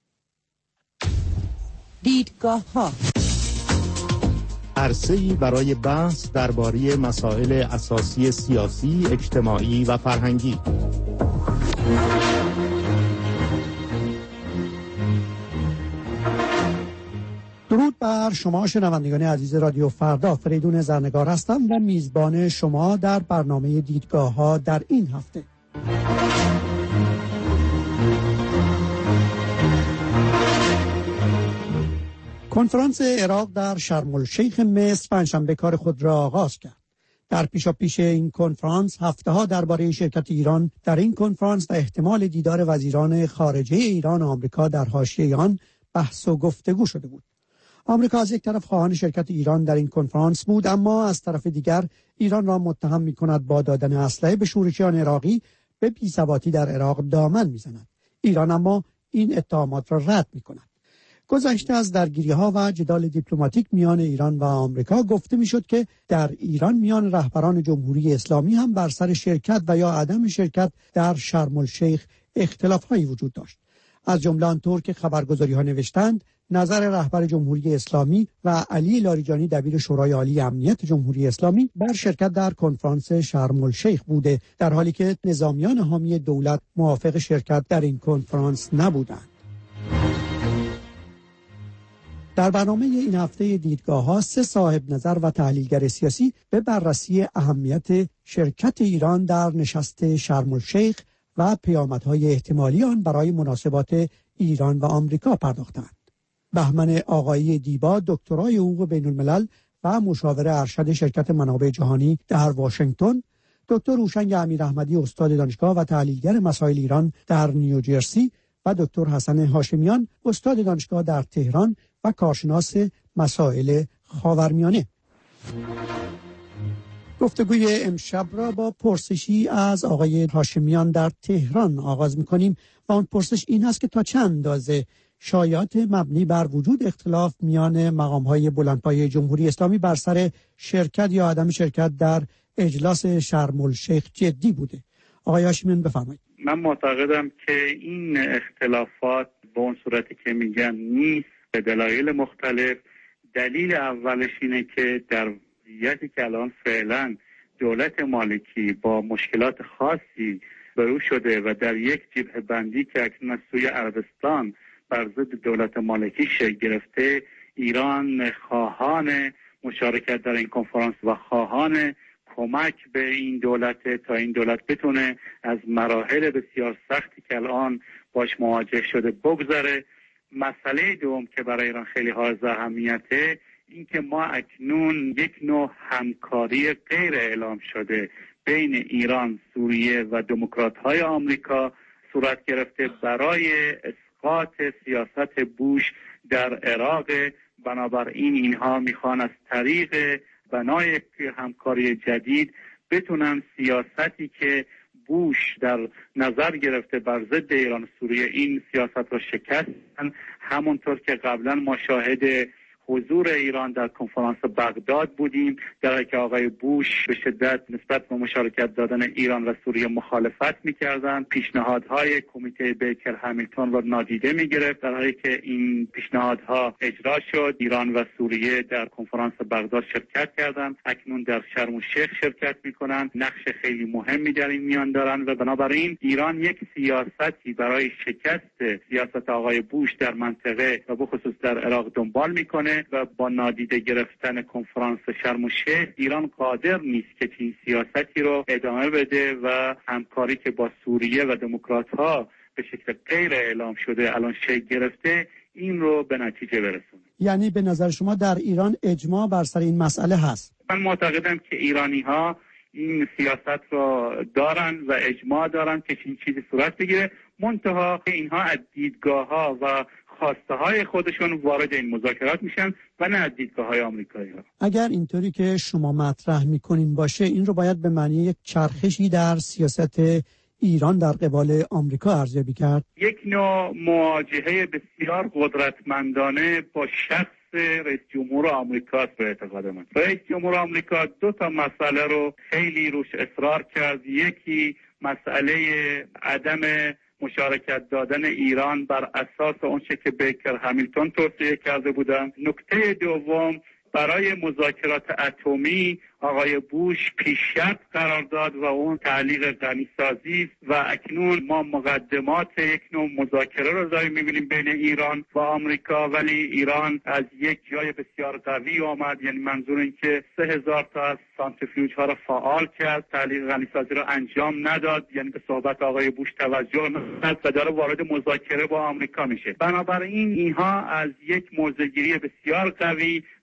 دیدگاه ها عرصه‌ای برای بحث درباره مسائل اساسی سیاسی، اجتماعی و فرهنگی. درود بر شما شنوندگان عزیز رادیو فردا. فریدون زرنگار هستم و میزبان شما در برنامه دیدگاه ها در این هفته. کنفرانس عراق در شرم الشیخ مصر پنجشنبه کار خود را آغاز کرد. در پیشاپیش این کنفرانس هفته‌ها درباره شرکت ایران در این کنفرانس و احتمال دیدار وزیران خارجه ایران و آمریکا در حاشیه آن بحث و گفتگو شده بود. آمریکا از یک طرف خواهان شرکت ایران در این کنفرانس بود، اما از طرف دیگر ایران را متهم می‌کند با دادن اسلحه به شورشیان عراقی به بی‌ثباتی در عراق دامن می‌زند. ایران اما این اتهامات را رد می‌کند. گذشته از درگیری‌ها و جدال دیپلماتیک میان ایران و آمریکا گفته می‌شد که در ایران میان رهبران جمهوری اسلامی هم بر سر شرکت و یا عدم شرکت در شرم الشیخ اختلاف‌هایی وجود داشت. از جمله آنطور که خبرگزاری‌ها نوشتند نظر رهبر جمهوری اسلامی و علی لاریجانی دبیر شورای عالی امنیت جمهوری اسلامی بر شرکت در کنفرانس شرم الشیخ بوده، در حالی که نظامیان حامی دولت موافق شرکت در این کنفرانس نبودند. در برنامه این هفته دیدگاه‌ها 3 صاحب نظر و تحلیلگر سیاسی به بررسی اهمیت شرکت ایران در نشست شرم الشیخ و پیامدهای احتمالی آن برای مناسبات ایران و آمریکا پرداختند. بهمن آقایی دیبا دکترای حقوق بین الملل و مشاور ارشد شرکت منابع جهانی در واشنگتن، دکتر هوشنگ امیراحمدی استاد دانشگاه و تحلیلگر مسائل ایران در نیوجرسی و دکتر حسن هاشمیان استاد دانشگاه در تهران و کارشناس مسائل خاورمیانه. گفتگوی امشب را با پرسشی از آقای هاشمیان در تهران آغاز می‌کنیم و اون پرسش این است که تا چند اندازه شایعات مبنی بر وجود اختلاف میان مقام‌های بلندپایه جمهوری اسلامی بر سر شرکت یا عدم شرکت در اجلاس شرم الشیخ جدی بوده. آقای هاشمیان بفرمایید. من معتقدم که این اختلافات به اون صورتی که میگن نیست، به دلایل مختلف. دلیل اولش اینه که در وضعیتی که الان فعلا دولت مالکی با مشکلات خاصی برو شده و در یک جبهه بندی که اکنون از سوی عربستان بر ضد دولت مالکی شکل گرفته، ایران خواهان مشارکت در این کنفرانس و خواهان کمک به این دولت تا این دولت بتونه از مراحل بسیار سختی که الان باش مواجه شده بگذره. مسئله دوم که برای ایران خیلی حائز اهمیته این که ما اکنون یک نوع همکاری غیر اعلام شده بین ایران، سوریه و دموکرات‌های آمریکا صورت گرفته برای اسقاط سیاست بوش در عراق. بنابراین اینها میخوان از طریق بنای همکاری جدید بتونن سیاستی که بوش در نظر گرفته بر ضد ایران و سوریه این سیاست را شکستن، همونطور که قبلا ما شاهد حضور ایران در کنفرانس بغداد بودیم، در حالی که آقای بوش به شدت نسبت به مشارکت دادن ایران و سوریه مخالفت می‌کردند، پیشنهادهای کمیته بیکر همیلتون را نادیده می‌گرفت، در حالی که این پیشنهادها اجرا شد. ایران و سوریه در کنفرانس بغداد شرکت کردند، اکنون در شرم الشیخ شرکت می‌کنند، نقش خیلی مهمی در این میان دارند و بنابراین ایران یک سیاستی برای شکست سیاست آقای بوش در منطقه و به خصوص در عراق دنبال می‌کنه و با نادیده گرفتن کنفرانس شرم الشیخ ایران قادر نیست که این سیاستی رو ادامه بده و همکاری که با سوریه و دموکرات‌ها به شکل غیر اعلام شده الان شکل گرفته این رو به نتیجه برسونه. یعنی به نظر شما در ایران اجماع بر سر این مسئله هست؟ من معتقدم که ایرانی‌ها این سیاست رو دارن و اجماع دارن که این چیزی صورت بگیره، منتها اینها از دیدگاه‌ها و خواسته های خودشون وارد این مذاکرات میشن و نه از دیدگاه های آمریکایی ها. اگر اینطوری که شما مطرح میکنین باشه، این رو باید به معنی یک چرخشی در سیاست ایران در قبال آمریکا ارزیابی کرد. یک نوع مواجهه بسیار قدرتمندانه با شخص رئیس جمهور آمریکا به اعتقاد من. رئیس جمهور آمریکا 2 مسئله رو خیلی روش اصرار کرد. یکی مسئله عدم مشارکت دادن ایران بر اساس اونچه که بیکر همیلتون توصیه کرده بودند. نکته دوم برای مذاکرات اتمی آقای بوش پیش‌شرط قرار داد و اون تعلیق غنیسازی و اکنون ما مقدمات یک نوع مذاکره رو داریم می‌بینیم بین ایران و آمریکا، ولی ایران از یک جای بسیار قوی آمد، یعنی منظور این که 3000 تا از سانتریفیوژ ها رو فعال کرد، تعلیق غنیسازی رو انجام نداد، یعنی به صحبت آقای بوش توجه نداد و داره وارد مذاکره با آمریکا میشه. بنابراین اینها از یک موضع‌گیری بسیار قوی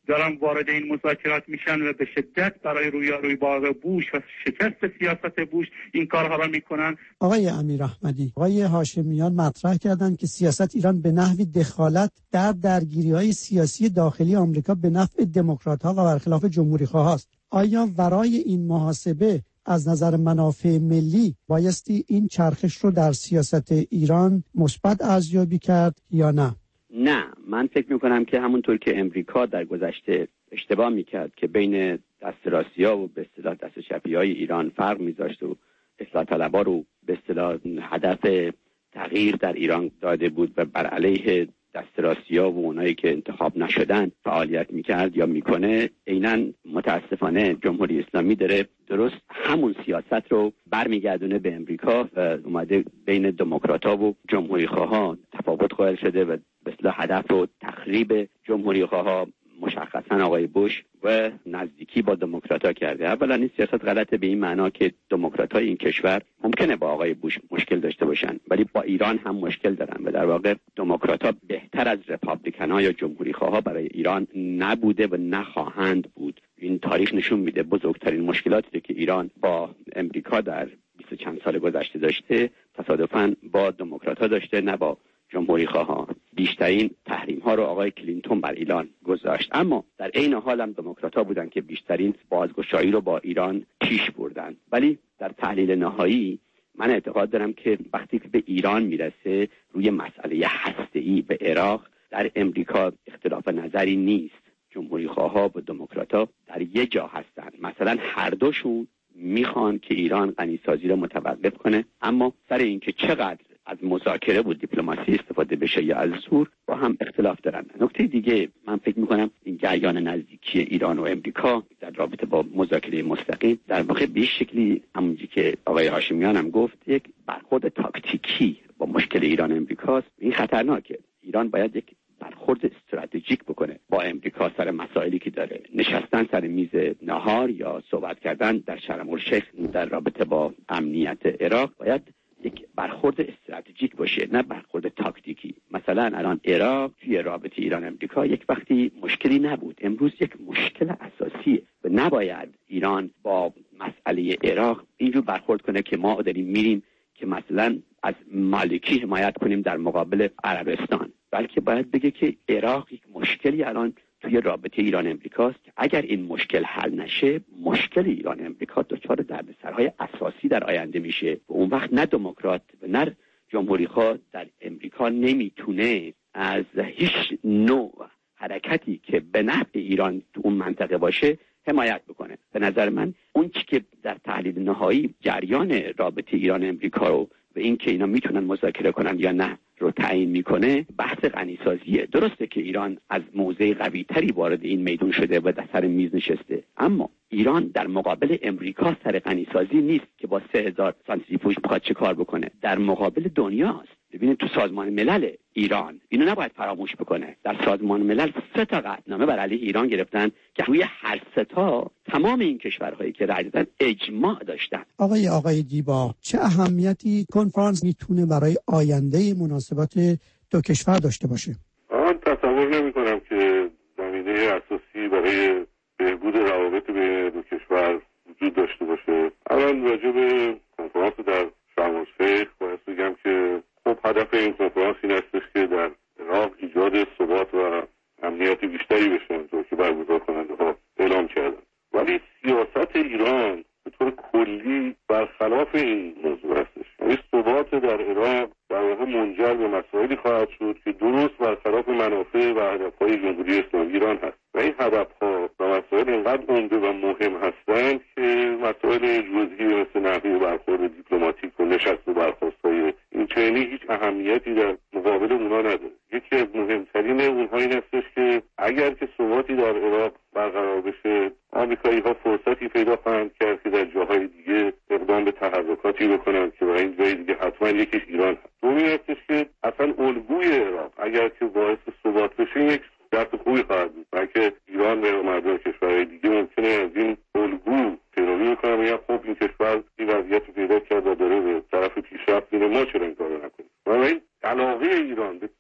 دارن وارد این مذاکرات میشن و به شدت برای روی بار بوش و شکست سیاست بوش این کارها را میکنن. آقای امیر احمدی، آقای هاشمیان مطرح کردند که سیاست ایران به نحوی دخالت در درگیری‌های سیاسی داخلی آمریکا به نفع دموکرات‌ها و برخلاف جمهوری‌خواها است. آیا ورای این محاسبه از نظر منافع ملی بایستی این چرخش رو در سیاست ایران مثبت ارزیابی کرد یا نه؟ نه، من فکر میکنم که همونطور که امریکا در گذشته اشتباه میکرد که بین دست راستی‌ها و به اصطلاح دست چپی‌های ایران فرق میذاشت و اصلاح طلب‌ها رو به اصطلاح هدف تغییر در ایران داده بود و بر علیه دست راستی‌ها و اونایی که انتخاب نشدن فعالیت میکرد یا میکنه، عیناً متاسفانه جمهوری اسلامی داره درست همون سیاست رو برمیگردونه به امریکا و اومده بین دموکرات‌ها و جمهوری‌خواها تفاوت قائل شده و به اصطلاح هدف رو تخریب جمهوری‌خواها مشخصا آقای بوش و نزدیکی با دموکرات‌ها کرده. اولا این سیاست غلطه به این معنا که دموکرات‌های این کشور ممکنه با آقای بوش مشکل داشته باشن ولی با ایران هم مشکل دارن و در واقع دموکرات‌ها بهتر از رپابلیکن‌ها یا جمهوری‌خواها برای ایران نبوده و نخواهند بود. این تاریخ نشون میده بزرگترین مشکلاتی که ایران با امریکا در 20 چند سال گذشته داشته تصادفاً با دموکرات‌ها داشته، نه با جمهوری‌خواها. بیشترین تحریم‌ها رو آقای کلینتون بر ایران گذاشت، اما در عین حال هم دموکرات‌ها بودن که بیشترین بازگشایی رو با ایران پیش بردن. ولی در تحلیل نهایی من اعتقاد دارم که وقتی که به ایران میرسه روی مسئله هسته‌ای به عراق، در امریکا اختلاف نظری نیست. جمهوری‌خواها و دموکرات‌ها در یک جا هستن. مثلا هر دوشون میخوان که ایران غنیسازی رو متوقف کنه، اما سر اینکه چقدر از مذاکره و دیپلماسی استفاده بشه یا از زور با هم اختلاف دارن. نکته دیگه من فکر میکنم این جریان نزدیکی ایران و امریکا در رابطه با مذاکره مستقیم در واقع به شکلی همونجوری که آقای هاشمیان هم گفت یک برخورد تاکتیکی با مشکل ایران و امریکاست. این خطرناکه. ایران باید یک برخورد استراتژیک بکنه با امریکا سر مسائلی که داره. نشستن سر میز نهار یا صحبت کردن در شرم الشیخ در رابطه با امنیت عراق باید یک برخورد استراتژیک باشه، نه برخورد تاکتیکی. مثلا الان عراق توی رابطه ایران امریکا یک وقتی مشکلی نبود، امروز یک مشکل اساسیه و نباید ایران با مسئله عراق اینجور برخورد کنه که ما داریم میریم که مثلا از مالکی حمایت کنیم در مقابل عربستان، بلکه باید بگه که عراق یک مشکلی الان توی رابطه ایران امریکاست. اگر این مشکل حل نشه، مشکل ایران امریکا دچار دردسرهای اساسی در آینده میشه و اون وقت نه دموکرات و نه جمهوری‌خواه در امریکا نمیتونه از هیچ نوع حرکتی که به نفع ایران تو اون منطقه باشه حمایت بکنه. به نظر من اون چی که در تحلیل نهایی جریان رابطه ایران امریکا رو و این که اینا میتونن مذاکره کنن یا نه رو تعیین میکنه بحث غنیسازیه. درسته که ایران از موضع قوی تری وارد این میدون شده و در سر میز نشسته، اما ایران در مقابل امریکا سر غنیسازی نیست که با 3000 سانتریفوژ بخواد چه کار بکنه. در مقابل دنیاست. ببینید تو سازمان ملل ایران اینو نباید فراموش بکنه. در سازمان ملل 3 تا قطعنامه بر علیه ایران گرفتن که روی هر 3 تا تمام این کشورهایی که رأی دادن اجماع داشتن. آقای دیبا، چه اهمیتی کنفرانس میتونه برای آینده مناسبات دو کشور داشته باشه؟ من تصور نمی‌کنم که زمینه اساسی برای بهبود روابط بین دو کشور وجود داشته باشه. الان راجع به کنفرانس در شرم الشیخ باید بگم که خب هدف این کنفرانس این هستش که در عراق ایجاد ثبات و امنیت بیشتری بشه، اونطور که برگزار کننده ها اعلام کردن. ولی سیاست ایران به طور کلی برخلاف این موضوع هستش. یعنی ثبات در عراق در واقع منجر به مسائلی خواهد شد که درست برخلاف منافع و هدفهای جمهوری اسلامی ایران هست و این هدفها و مسائل اینقدر عمده و مهم هستند که مسائل جزئی مثل نحوه برخورد دیپلماتیک و نشست و برخاست‌های این چنینی هیچ اهمیتی در مقابل اونها نداره. یکی از مهمترین اونها این هستش که اگر که ثباتی در عراق برقرار بشه، آمریکایی‌ها فرصتی پیدا خواهند کرد که در جاهای دیگه اقدام به تحرکاتی بکنن که برای این جای دیگه حتما یکیش ایران هست. دومی هستش که اصلا الگوی عراق اگر که باعث ثبات بشه یک درس خوبی خواهد بود، بلکه ایران و مردم کشورهای دیگه ممکنه از این الگو پیروی کنن و یا خب این کشور این وضعیت پیدا کرد و داره به طرف پیشرفت میره، ما چرا این کارو نکنیم؟ بنابراین علاقه ایران به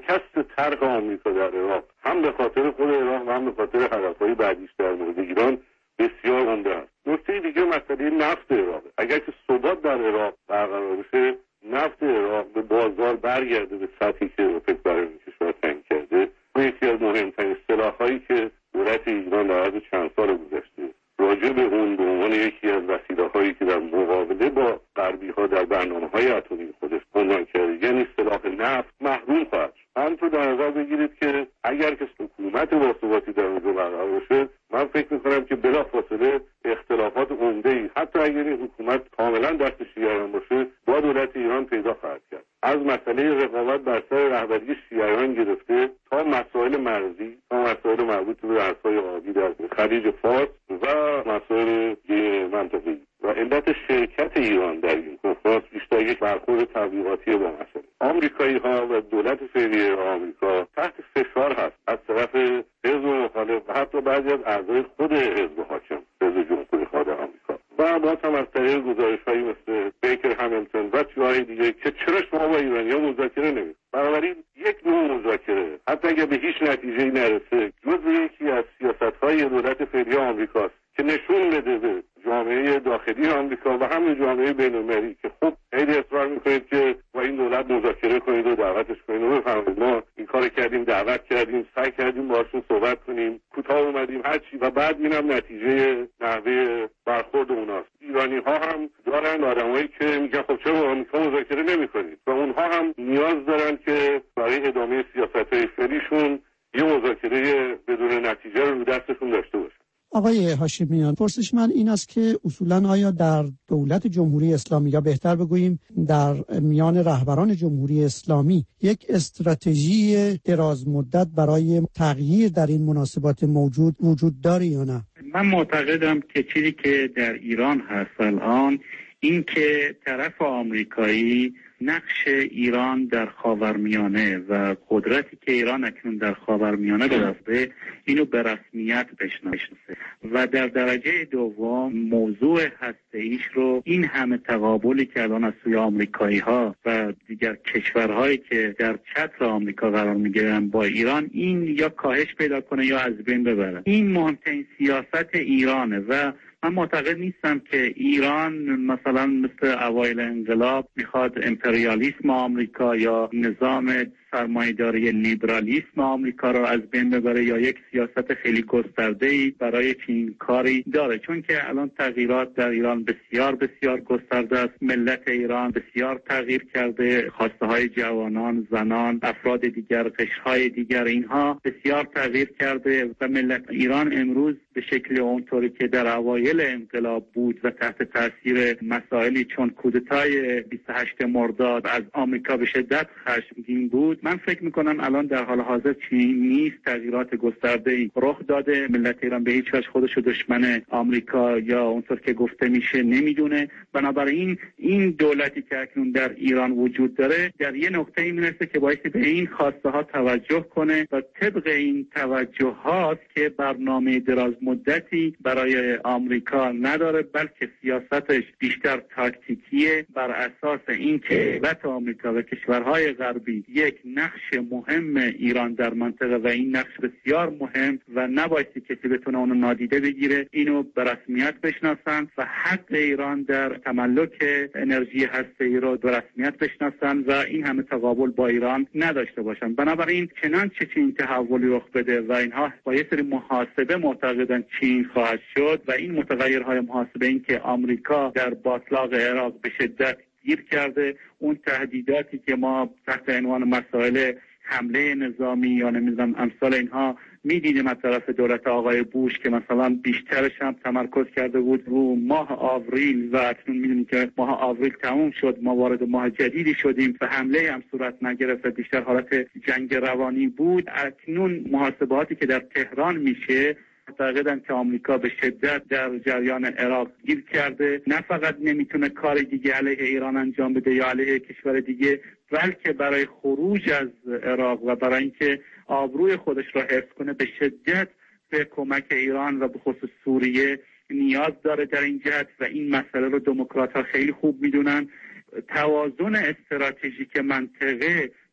شکست طرح آمریکا در عراق هم به خاطر خود عراق و هم به خاطر هدفهای بعدیش در مورد ایران بسیار عمده است. نکته دیگه مسئله نفت عراق. اگر که ثبات در عراق برقرار بشه، نفت عراق به بازار برگرده به سطحی که اوپک برای این کشور تعیین کرده. یکی از مهمترین سلاح‌هایی که دولت ایران در عرض چند سال گذشته راجع به اون به عنوان یکی از وسیله‌هایی که در مقابله با غربی‌ها در برنامه‌های اتمی خودش عنوان کرده، یعنی سلاح نفت، محروم خواهد شد. همینطور در نظر بگیرید که اگر که حکومت باثباتی در اونجا برقرار باشه، من فکر می‌کنم که بلافاصله اختلافات عمده‌ای، حتی اگر این حکومت کاملا دست شیعیان باشه، با دولت ایران پیدا خواهد کرد. از مسئله رقابت بر سر رهبری شیعیان گرفته تا مسائل مرزی، تا مسائل مربوط به مرزهای آبی در خلیج فارس و مسائل منطقه‌ای. و علت شرکت ایران در این کنفرانس بیشتر یک برخورد تبلیغاتی با مسئله. آمریکایی‌ها و دولت فعلی آمریکا تحت فشار هست از طرف حزب مخالف و حتی بعضی از اعضای خود حزب حاکم، حزب جمهوری خواهان آمریکا. و باز هم از طریق گزارش‌هایی مثل بیکر همیلتون و جاهای دیگه که چرا شما با ایرانی‌ها مذاکره نمی‌کنید. بنابراین یک نوع مذاکره حتی اگر به هیچ نتیجه‌ای نرسه، جزء یکی از سیاست‌های دولت فعلی آمریکاست که نشون بده به جامعه داخلی آمریکا و همین جامعه بین‌المللی که خب خیلی اصرار می‌کنید که با این دولت مذاکره کنید و دعوتش کنید و بفرمایید ما این کار کردیم، دعوت کردیم، سعی کردیم باهاشون صحبت کنیم، کوتاه اومدیم هرچی، و بعد اینم نتیجه نحوه برخورد اوناست. ایرانی‌ها هم دارن آدمایی که میگن خب چرا با آمریکا مذاکره نمی‌کنید و اونها هم نیاز دارن که برای ادامه سیاست‌های فعلیشون یه مذاکره بدون نتیجه رو دستشون داشته باشن. آقای هاشمیان، پرسش من این است که اصولاً آیا در دولت جمهوری اسلامی، یا بهتر بگوییم در میان رهبران جمهوری اسلامی، یک استراتژی دراز مدت برای تغییر در این مناسبات موجود وجود داره یا نه؟ من معتقدم که چیزی که در ایران هست الان این که طرف آمریکایی نقش ایران در خاورمیانه و قدرتی که ایران اکنون در خاورمیانه داره اینو به رسمیت بشناسه و در درجه دوم موضوع هسته‌ایش رو این همه تقابلی که الان از سوی آمریکایی‌ها و دیگر کشورهایی که در چتر آمریکا قرار می‌گیرن با ایران، این یا کاهش پیدا کنه یا از بین ببره. این مهمترین سیاست ایرانه و من معتقد نیستم که ایران مثلا مثل اوایل انقلاب میخواد امپریالیسم آمریکا یا نظام سرمایه‌داری لیبرالیسم آمریکا رو از بین ببره یا یک سیاست خیلی گسترده‌ای برای چنین کاری داره، چون که الان تغییرات در ایران بسیار بسیار گسترده است. ملت ایران بسیار تغییر کرده، خواسته‌های جوانان، زنان، افراد دیگر، قشرهای دیگر، اینها بسیار تغییر کرده و ملت ایران امروز به شکل اونطوری که در اوایل انقلاب بود و تحت تاثیر مسائلی چون کودتای 28 مرداد از آمریکا به شدت خشمگین بود، من فکر میکنم الان در حال حاضر چنین نیست. تغییرات گسترده‌ای رخ داده، ملت ایران به هیچ وجه خودش رو دشمن آمریکا یا اونطور که گفته میشه نمیدونه. بنابراین این دولتی که اکنون در ایران وجود داره در یه نقطه‌ای میرسه که باعث به این خواسته ها توجه کنه و طبق این توجه هاست که برنامه دراز مدتی برای آمریکا نداره، بلکه سیاستش بیشتر تاکتیکیه بر اساس اینکه دولت آمریکا و کشورهای غربی یک نقش مهم ایران در منطقه و این نقش بسیار مهم و نبایستی کسی بتونه اونو نادیده بگیره، اینو به رسمیت بشناسن و حق ایران در تملک انرژی هسته‌ای رو به رسمیت بشناسن و این همه تقابل با ایران نداشته باشن. بنابراین چنانچه چنین تحولی رخ بده و اینها با یه سری محاسبه معتقدن چین خواهد شد و این متغیرهای محاسبه این که آمریکا در باطلاق عراق به شدت گیر کرده، اون تهدیداتی که ما تحت عنوان مسائل حمله نظامی یا نمیدونم امثال اینها میدیدیم از طرف دولت آقای بوش که مثلا بیشترش هم تمرکز کرده بود رو ماه آوریل و اکنون میدونیم که ماه آوریل تموم شد، ما وارد ماه جدیدی شدیم و حمله هم صورت نگرفت، بیشتر حالت جنگ روانی بود. اکنون محاسباتی که در تهران میشه معتقدن که آمریکا به شدت در جریان عراق گیر کرده، نه فقط نمیتونه کار دیگه علیه ایران انجام بده یا علیه کشور دیگه، بلکه برای خروج از عراق و برای اینکه آبروی خودش را حفظ کنه به شدت به کمک ایران و به خصوص سوریه نیاز داره در این جهت و این مسئله رو دموکرات‌ها خیلی خوب میدونن. توازن استراتژیک منطقه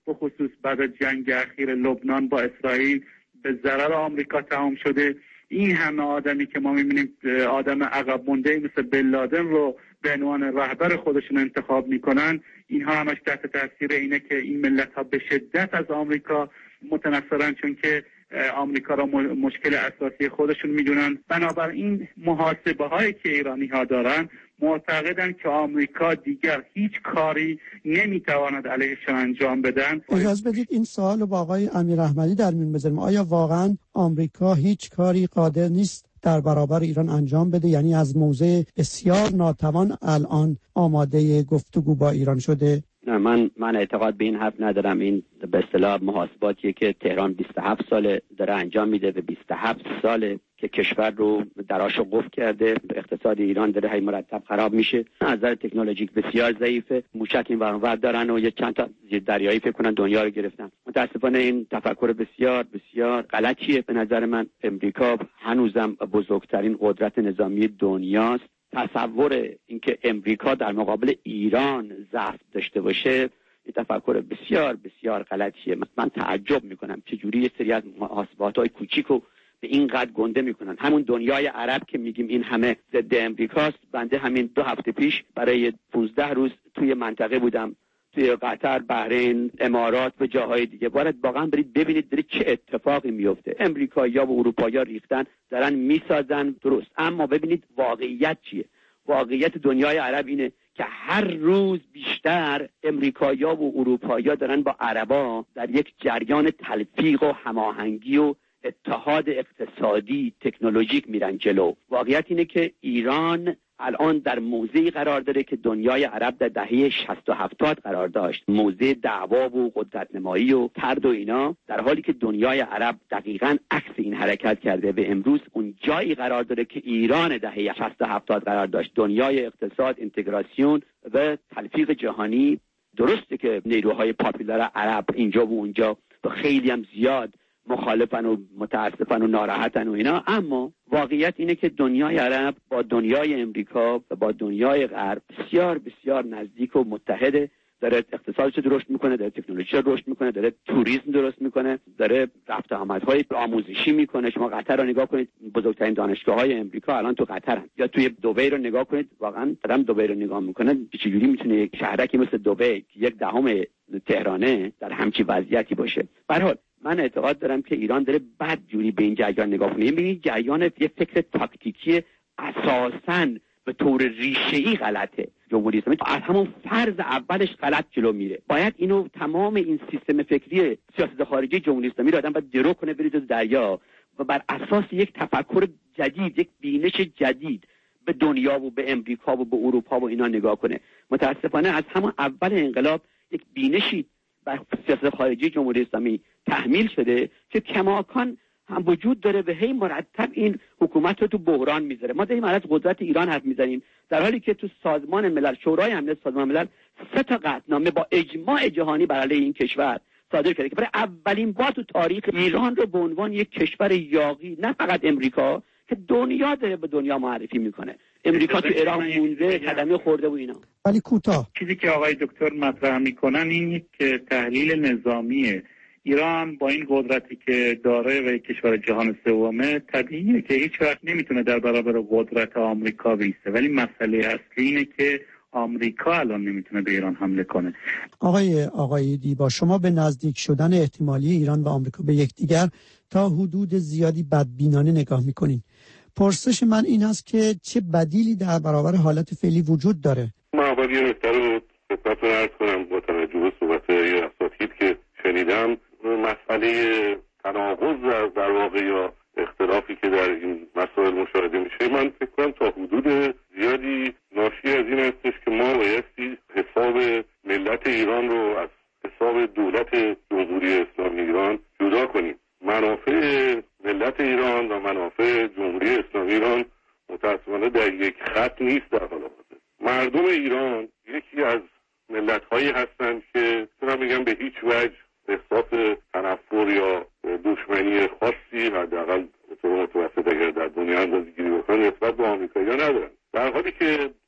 به خصوص بعد از جنگ اخیر لبنان با اسرائیل به ضرر آمریکا تمام شده. این همه آدمی که ما می‌بینیم آدم عقب مونده مثل بن لادن رو به عنوان رهبر خودشون انتخاب میکنن، اینها همش تحت تاثیر اینه که این ملت‌ها به شدت از آمریکا متنفرن، چون که آمریکا را مشکل اساسی خودشون میدونن. بنابراین محاسبه هایی که ایرانی ها دارن معتقدن که آمریکا دیگر هیچ کاری نمیتواند علیهشان انجام بدن. اجازه بدید این سوال رو با آقای امیر احمدی در میون بذاریم. آیا واقعا آمریکا هیچ کاری قادر نیست در برابر ایران انجام بده؟ یعنی از موضع بسیار ناتوان الان آماده گفتگو با ایران شده؟ نه، من اعتقاد به این حرف ندارم. این به اصطلاح محاسباتیه که تهران 27 سال داره انجام میده و 27 ساله که کشور رو دراشو قفل کرده. اقتصاد ایران داره هی مرتب خراب میشه. از نظر تکنولوژیک بسیار ضعیفه. موشک این ور دارن و یه چند تا زیردریایی فکر کنن دنیا رو گرفتن. متاسفانه این تفکر بسیار بسیار غلطیه. به نظر من امریکا هنوزم بزرگترین قدرت نظامی دنیاست. تصور اینکه امریکا در مقابل ایران ضعف داشته باشه این تفکر بسیار بسیار غلطیه. من تعجب میکنم چجوری یه سری از محاسبات‌های کوچیکو به این قدر گنده میکنن. همون دنیای عرب که میگیم این همه ضد امریکاست، بنده همین 2 هفته پیش برای 15 روز توی منطقه بودم، توی قطر، بحرین، امارات و جاهای دیگه. باید واقعا برید ببینید داره چه اتفاقی میفته. امریکایی‌ها و اروپایی‌ها ریختن، دارن میسازن، درست، اما ببینید واقعیت چیه. واقعیت دنیای عرب اینه که هر روز بیشتر امریکایی‌ها و اروپایی‌ها دارن با عربا در یک جریان تلفیق و هماهنگی و اتحاد اقتصادی تکنولوژیک میرن جلو. واقعیت اینه که ایران الان در موضعی قرار داره که دنیای عرب در دهه 60 و 70 قرار داشت، موضع دعوا و قدرت نمایی و طرد و اینا، در حالی که دنیای عرب دقیقاً عکس این حرکت کرده و امروز اون جایی قرار داره که ایران دهه 60 و 70 قرار داشت، دنیای اقتصاد، اینتگراسیون و تلفیق جهانی. درسته که نیروهای پاپولار عرب اینجا و اونجا و خیلی هم زیاد مخالفن و متاسفن و ناراحتن و اینا، اما واقعیت اینه که دنیای عرب با دنیای امریکا و با دنیای غرب بسیار بسیار نزدیک و متحده. داره اقتصادش رشد میکنه، داره تکنولوژیش رشد میکنه، داره توریسم درست میکنه، داره رفت آمدهای آموزشی میکنه. شما قطر رو نگاه کنید، بزرگترین دانشگاه‌های امریکا الان تو قطرن. یا توی دبی رو نگاه کنید، واقعا آدم دبی رو نگاه میکنه چجوری میتونه یک شهرکی مثل دبی که 1/10 تهرانه در همچین وضعیتی باشه. به هر حال من اعتقاد دارم که ایران داره بد جوری به این جریان نگاه کنه. این جریان یه فکر تاکتیکی اساساً به طور ریشه‌ای غلطه. جمهوری اسلامی از همون فرض اولش غلط جلو میره. باید اینو تمام این سیستم فکری سیاست خارجی جمهوری اسلامی رو آدم باید درو کنه بریزه دریا و بر اساس یک تفکر جدید، یک بینش جدید به دنیا و به امریکا و به اروپا و اینا نگاه کنه. متاسفانه از همون اول انقلاب یک بینشی بر سیاست خارجی جمهوری اسلامی تحمیل شده که کماکان هم وجود داره و هی مرتب این حکومت رو تو بحران میذاره. ما داریم از قدرت ایران حرف میزنیم در حالی که تو سازمان ملل، شورای امنیت سازمان ملل 3 تا قطعنامه با اجماع جهانی بر علیه این کشور صادر کرده که برای اولین بار تو تاریخ ایران رو به عنوان یک کشور یاغی، نه فقط امریکا که دنیا داره به دنیا معرفی میکنه. امریکا تو عراق مونده، صدمه خورده و اینا. ولی کوتاه چیزی که آقای دکتر مطرح میکنن اینه که تحلیل نظامی ایران با این قدرتی که داره و کشور جهان سومه طبیعیه که هیچ وقت نمیتونه در برابر قدرت آمریکا بیسته، ولی مسئله اصلی اینه که آمریکا الان نمیتونه به ایران حمله کنه. آقای دیبا، شما به نزدیک شدن احتمالی ایران و آمریکا به یکدیگر تا حدود زیادی بدبینانه نگاه میکنین. پرسش من این است که چه بدیلی در برابر حالت فعلی وجود داره؟ من اول یه نکته رو خدمتتون عرض کنم با توجه به صحبت‌های اساتید که شنیدم. مسئله تناقض در واقع یا اختلافی که در این مسائل مشاهده میشه، من فکر کنم تا حدود زیادی ناشی از این هستش که ما بایستی حساب ملت ایران رو از حساب دولت جمهوری اسلامی ایران جدا کنیم. منافع ملت ایران و منافع جمهوری اسلامی ایران متأسفانه در یک خط نیست. در حال حاضر مردم ایران یکی از ملت‌هایی هستند که میگم به هیچ وجه احساس تنفر یا دشمنی خاصی حداقل به طور متوسط اگر در دنیا اندازه‌گیری بکنن نسبت به آمریکایی‌ها ندارن، در حالی که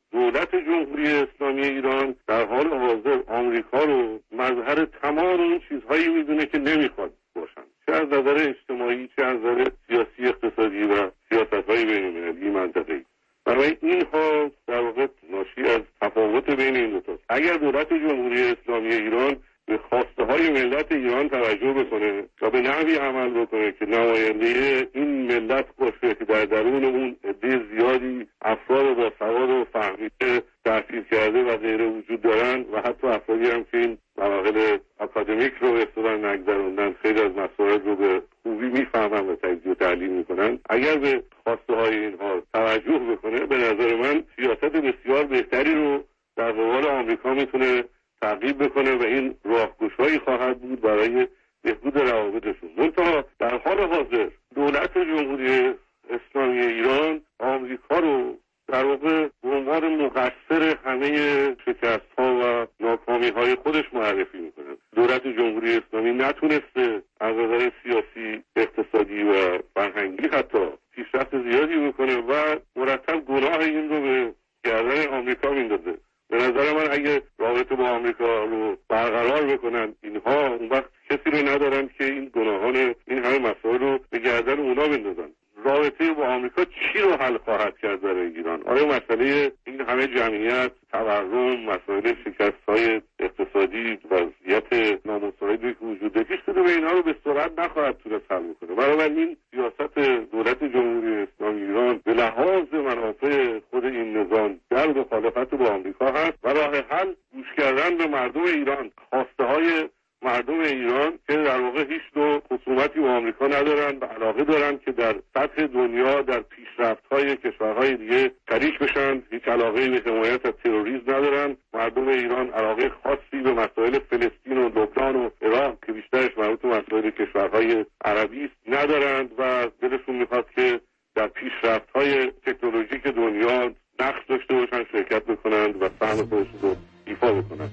دولت جمهوری اسلامی ایران در حال حاضر آمریکا رو مظهر تمام اون چیزهایی میدونه که نمیخواد باشن، چه از نظر اجتماعی، چه از نظر سیاسی، اقتصادی و سیاست‌های بین‌المللی منطقه‌ای. برای اینها در واقع ناشی از تفاوت بین این دو تاست. اگر دولت جمهوری اسلامی ایران به خواسته های ملت ایران توجه بکنه و به نحوی عمل بکنه که نماینده این ملت باشه که در درون اون عده زیادی افراد با سواد و فهمیده تحصیل کرده و غیره وجود دارن و حتی افرادی هم که این مراحل اکادمیک رو به اصطلاح نگذروندن، خیلی از مسائل رو به خوبی میفهمن و تجزیه و تحلیل میکنن، اگر به خواسته های اینها توجه بکنه به نظر من سیاست بسیار بهتری رو در قبال آمریکا میتونه تعقیب بکنه و این راهگشایی خواهد بود برای بهبود روابطشون. منتها در حال حاضر دولت جمهوری اسلامی ایران آمریکا رو در واقع به عنوان مقصر همه شکست‌ها و ناکامی‌های خودش معرفی میکنه. دولت جمهوری اسلامی نتونسته از نظر سیاسی، اقتصادی و فرهنگی حتی پیشرفت زیادی بکنه و مرتب گناه این رو به گردن آمریکا میندازه. به نظر من اگه رابطه با آمریکا رو برقرار بکنن اینها، اون وقت کسی رو ندارن که این گناهان این همه مسائل رو به گردن اونا بندازن. رابطه با آمریکا چی رو حل خواهد کرد برای ایران؟ آیا مسئله این همه جمعیت، تورم، مسائل شکست‌های اقتصادی، وضعیت نامساعدی که وجود داره، هیچ کدوم اینها رو به سرعت نخواهد تونست حل کنه. بنابراین سیاست دولت جمهوری اسلامی ایران به لحاظ منافع خود این نظام در مخالفت با آمریکا هست و راه حل گوش کردن به مردم ایران، خواسته‌های مردم ایران که در واقع هیچ نوع خصومتی با آمریکا ندارن و علاقه دارن که در سطح دنیا در پیشرفت‌های کشورهای دیگه شریک بشن، هیچ علاقه‌ای به حمایت از تروریسم ندارن. مردم ایران علاقه خاصی به مسائل فلسطین و لبنان و عراق که بیشترش مربوط به مسائل کشورهای عربی است ندارند و دلشون می‌خواد که در پیشرفت‌های تکنولوژیک دنیا نقش داشته باشن، شرکت بکنند و سهم خودشون رو ایفا بکنند.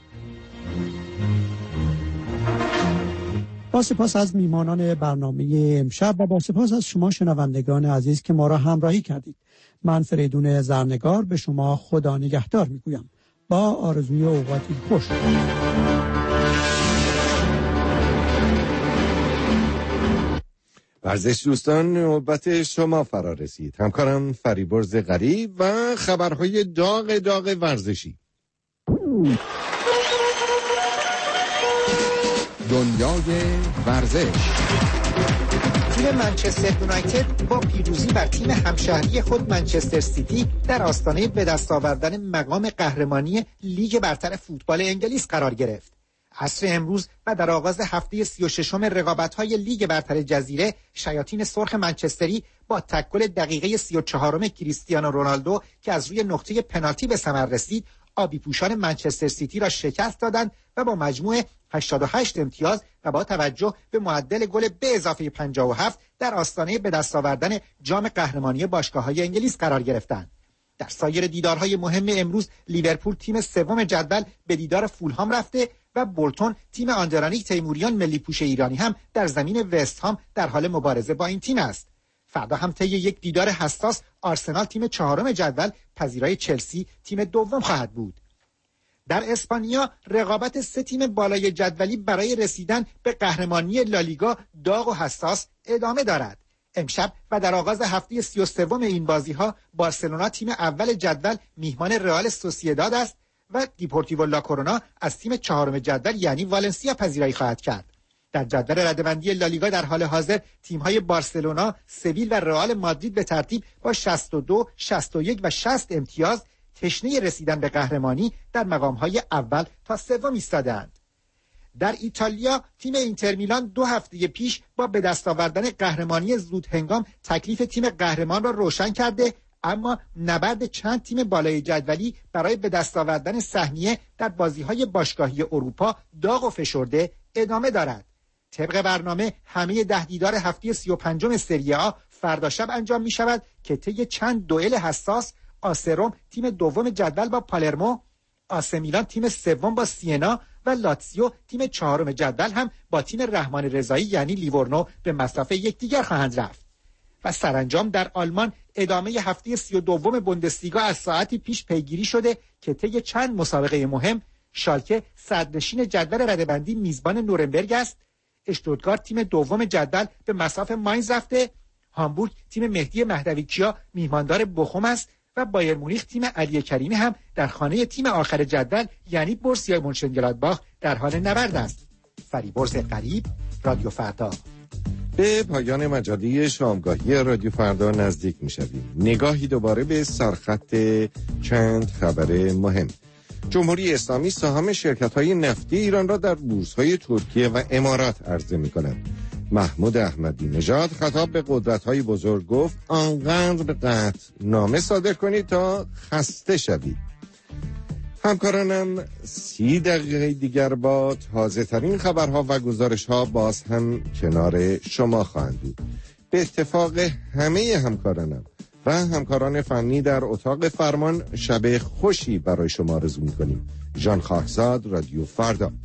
با سپاس از میهمانان برنامه امشب و با سپاس از شما شنوندگان عزیز که ما را همراهی کردید. من فریدون زرنگار به شما خدا نگهدار میگویم با آرزوی اوقاتی خوش. ورزش دوستان، نوبت شما فرا رسید. همکارم فریبرز غریب و خبرهای داغ ورزشی. دنیای ورزش. تیم منچستر یونایتد با پیروزی بر تیم همشهری خود منچستر سیتی در آستانه به دست آوردن مقام قهرمانی لیگ برتر فوتبال انگلیس قرار گرفت. عصر امروز و در آغاز هفته 36م رقابت‌های لیگ برتر جزیره، شیاطین سرخ منچستری با تکل دقیقه 34م کریستیانو رونالدو که از روی نقطه پنالتی به ثمر رسید، آبی پوشان منچستر سیتی را شکست دادند و با مجموع 88 امتیاز و با توجه به معدل گل به اضافه 57 در آستانه به دست آوردن جام قهرمانی باشگاه‌های انگلیس قرار گرفتند. در سایر دیدارهای مهم امروز، لیورپول تیم سوم جدول به دیدار فولهام رفته و بولتون تیم آندرانیک تیموریان ملی پوش ایرانی هم در زمین وست هام در حال مبارزه با این تیم است. فردا هم طی یک دیدار حساس آرسنال تیم چهارم جدول پذیرای چلسی تیم دوم خواهد بود. در اسپانیا رقابت سه تیم بالای جدولی برای رسیدن به قهرمانی لالیگا داغ و حساس ادامه دارد. امشب و در آغاز هفته 33 این بازی‌ها بارسلونا تیم اول جدول میهمان رئال سوسییداد است و دیپورتیو لا کرونا از تیم چهارم جدول یعنی والنسیا پذیرایی خواهد کرد. در جدول رده‌بندی لالیگا در حال حاضر تیم‌های بارسلونا، سویل و رئال مادرید به ترتیب با 62, 61 و 60 امتیاز تشنه رسیدن به قهرمانی در مقام‌های اول تا سوم ایستاده‌اند. در ایتالیا تیم اینتر میلان 2 هفته پیش با به دست آوردن قهرمانی زود هنگام تکلیف تیم قهرمان را روشن کرده، اما نبرد چند تیم بالای جدولی برای به دست آوردن سهمیه در بازی‌های باشگاهی اروپا داغ و فشرده ادامه دارد. طبق برنامه همه 10 دیدار هفته 35 سری آ فردا شب انجام می شود که طی چند دوئل حساس آس روم تیم دوم جدول با پالرمو، آس میلان تیم سوم با سینا و لاتزیو تیم چهارم جدول هم با تیم رحمان رضایی یعنی لیورنو به مصاف یکدیگر خواهند رفت. و سرانجام در آلمان ادامه هفته 32 بوندسلیگا از ساعتی پیش پیگیری شده که طی چند مسابقه مهم شالکه صدرنشین جدول رده‌بندی میزبان نورنبرگ است، اشتوتگارت تیم دوم جدول به مصاف ماینز رفته، هامبورگ تیم مهدی مهدویکیا میهماندار بخوم است و بایر مونیخ تیم علی کریمی هم در خانه تیم آخر جدول یعنی بورسیا مونشنگلادباخ در حال نبرد است. فریبرز قریب، رادیو فردا. به پایان مجله شامگاهی رادیو فردا نزدیک می‌شویم. نگاهی دوباره به سرخط چند خبر مهم. جمهوری اسلامی سهام شرکت‌های نفتی ایران را در بورس‌های ترکیه و امارات عرضه می‌کند. محمود احمدی نژاد خطاب به قدرت‌های بزرگ گفت آنقدر قطع نامه صادر کنید تا خسته شوید. همکارانم 30 دقیقه دیگر با تازه‌ترین خبرها و گزارش‌ها باز هم کنار شما خواهند بود. به اتفاق همه همکارانم و همکاران فنی در اتاق فرمان شب خوشی برای شما آرزو می‌کنیم. ژان خاکزاد، رادیو فردا.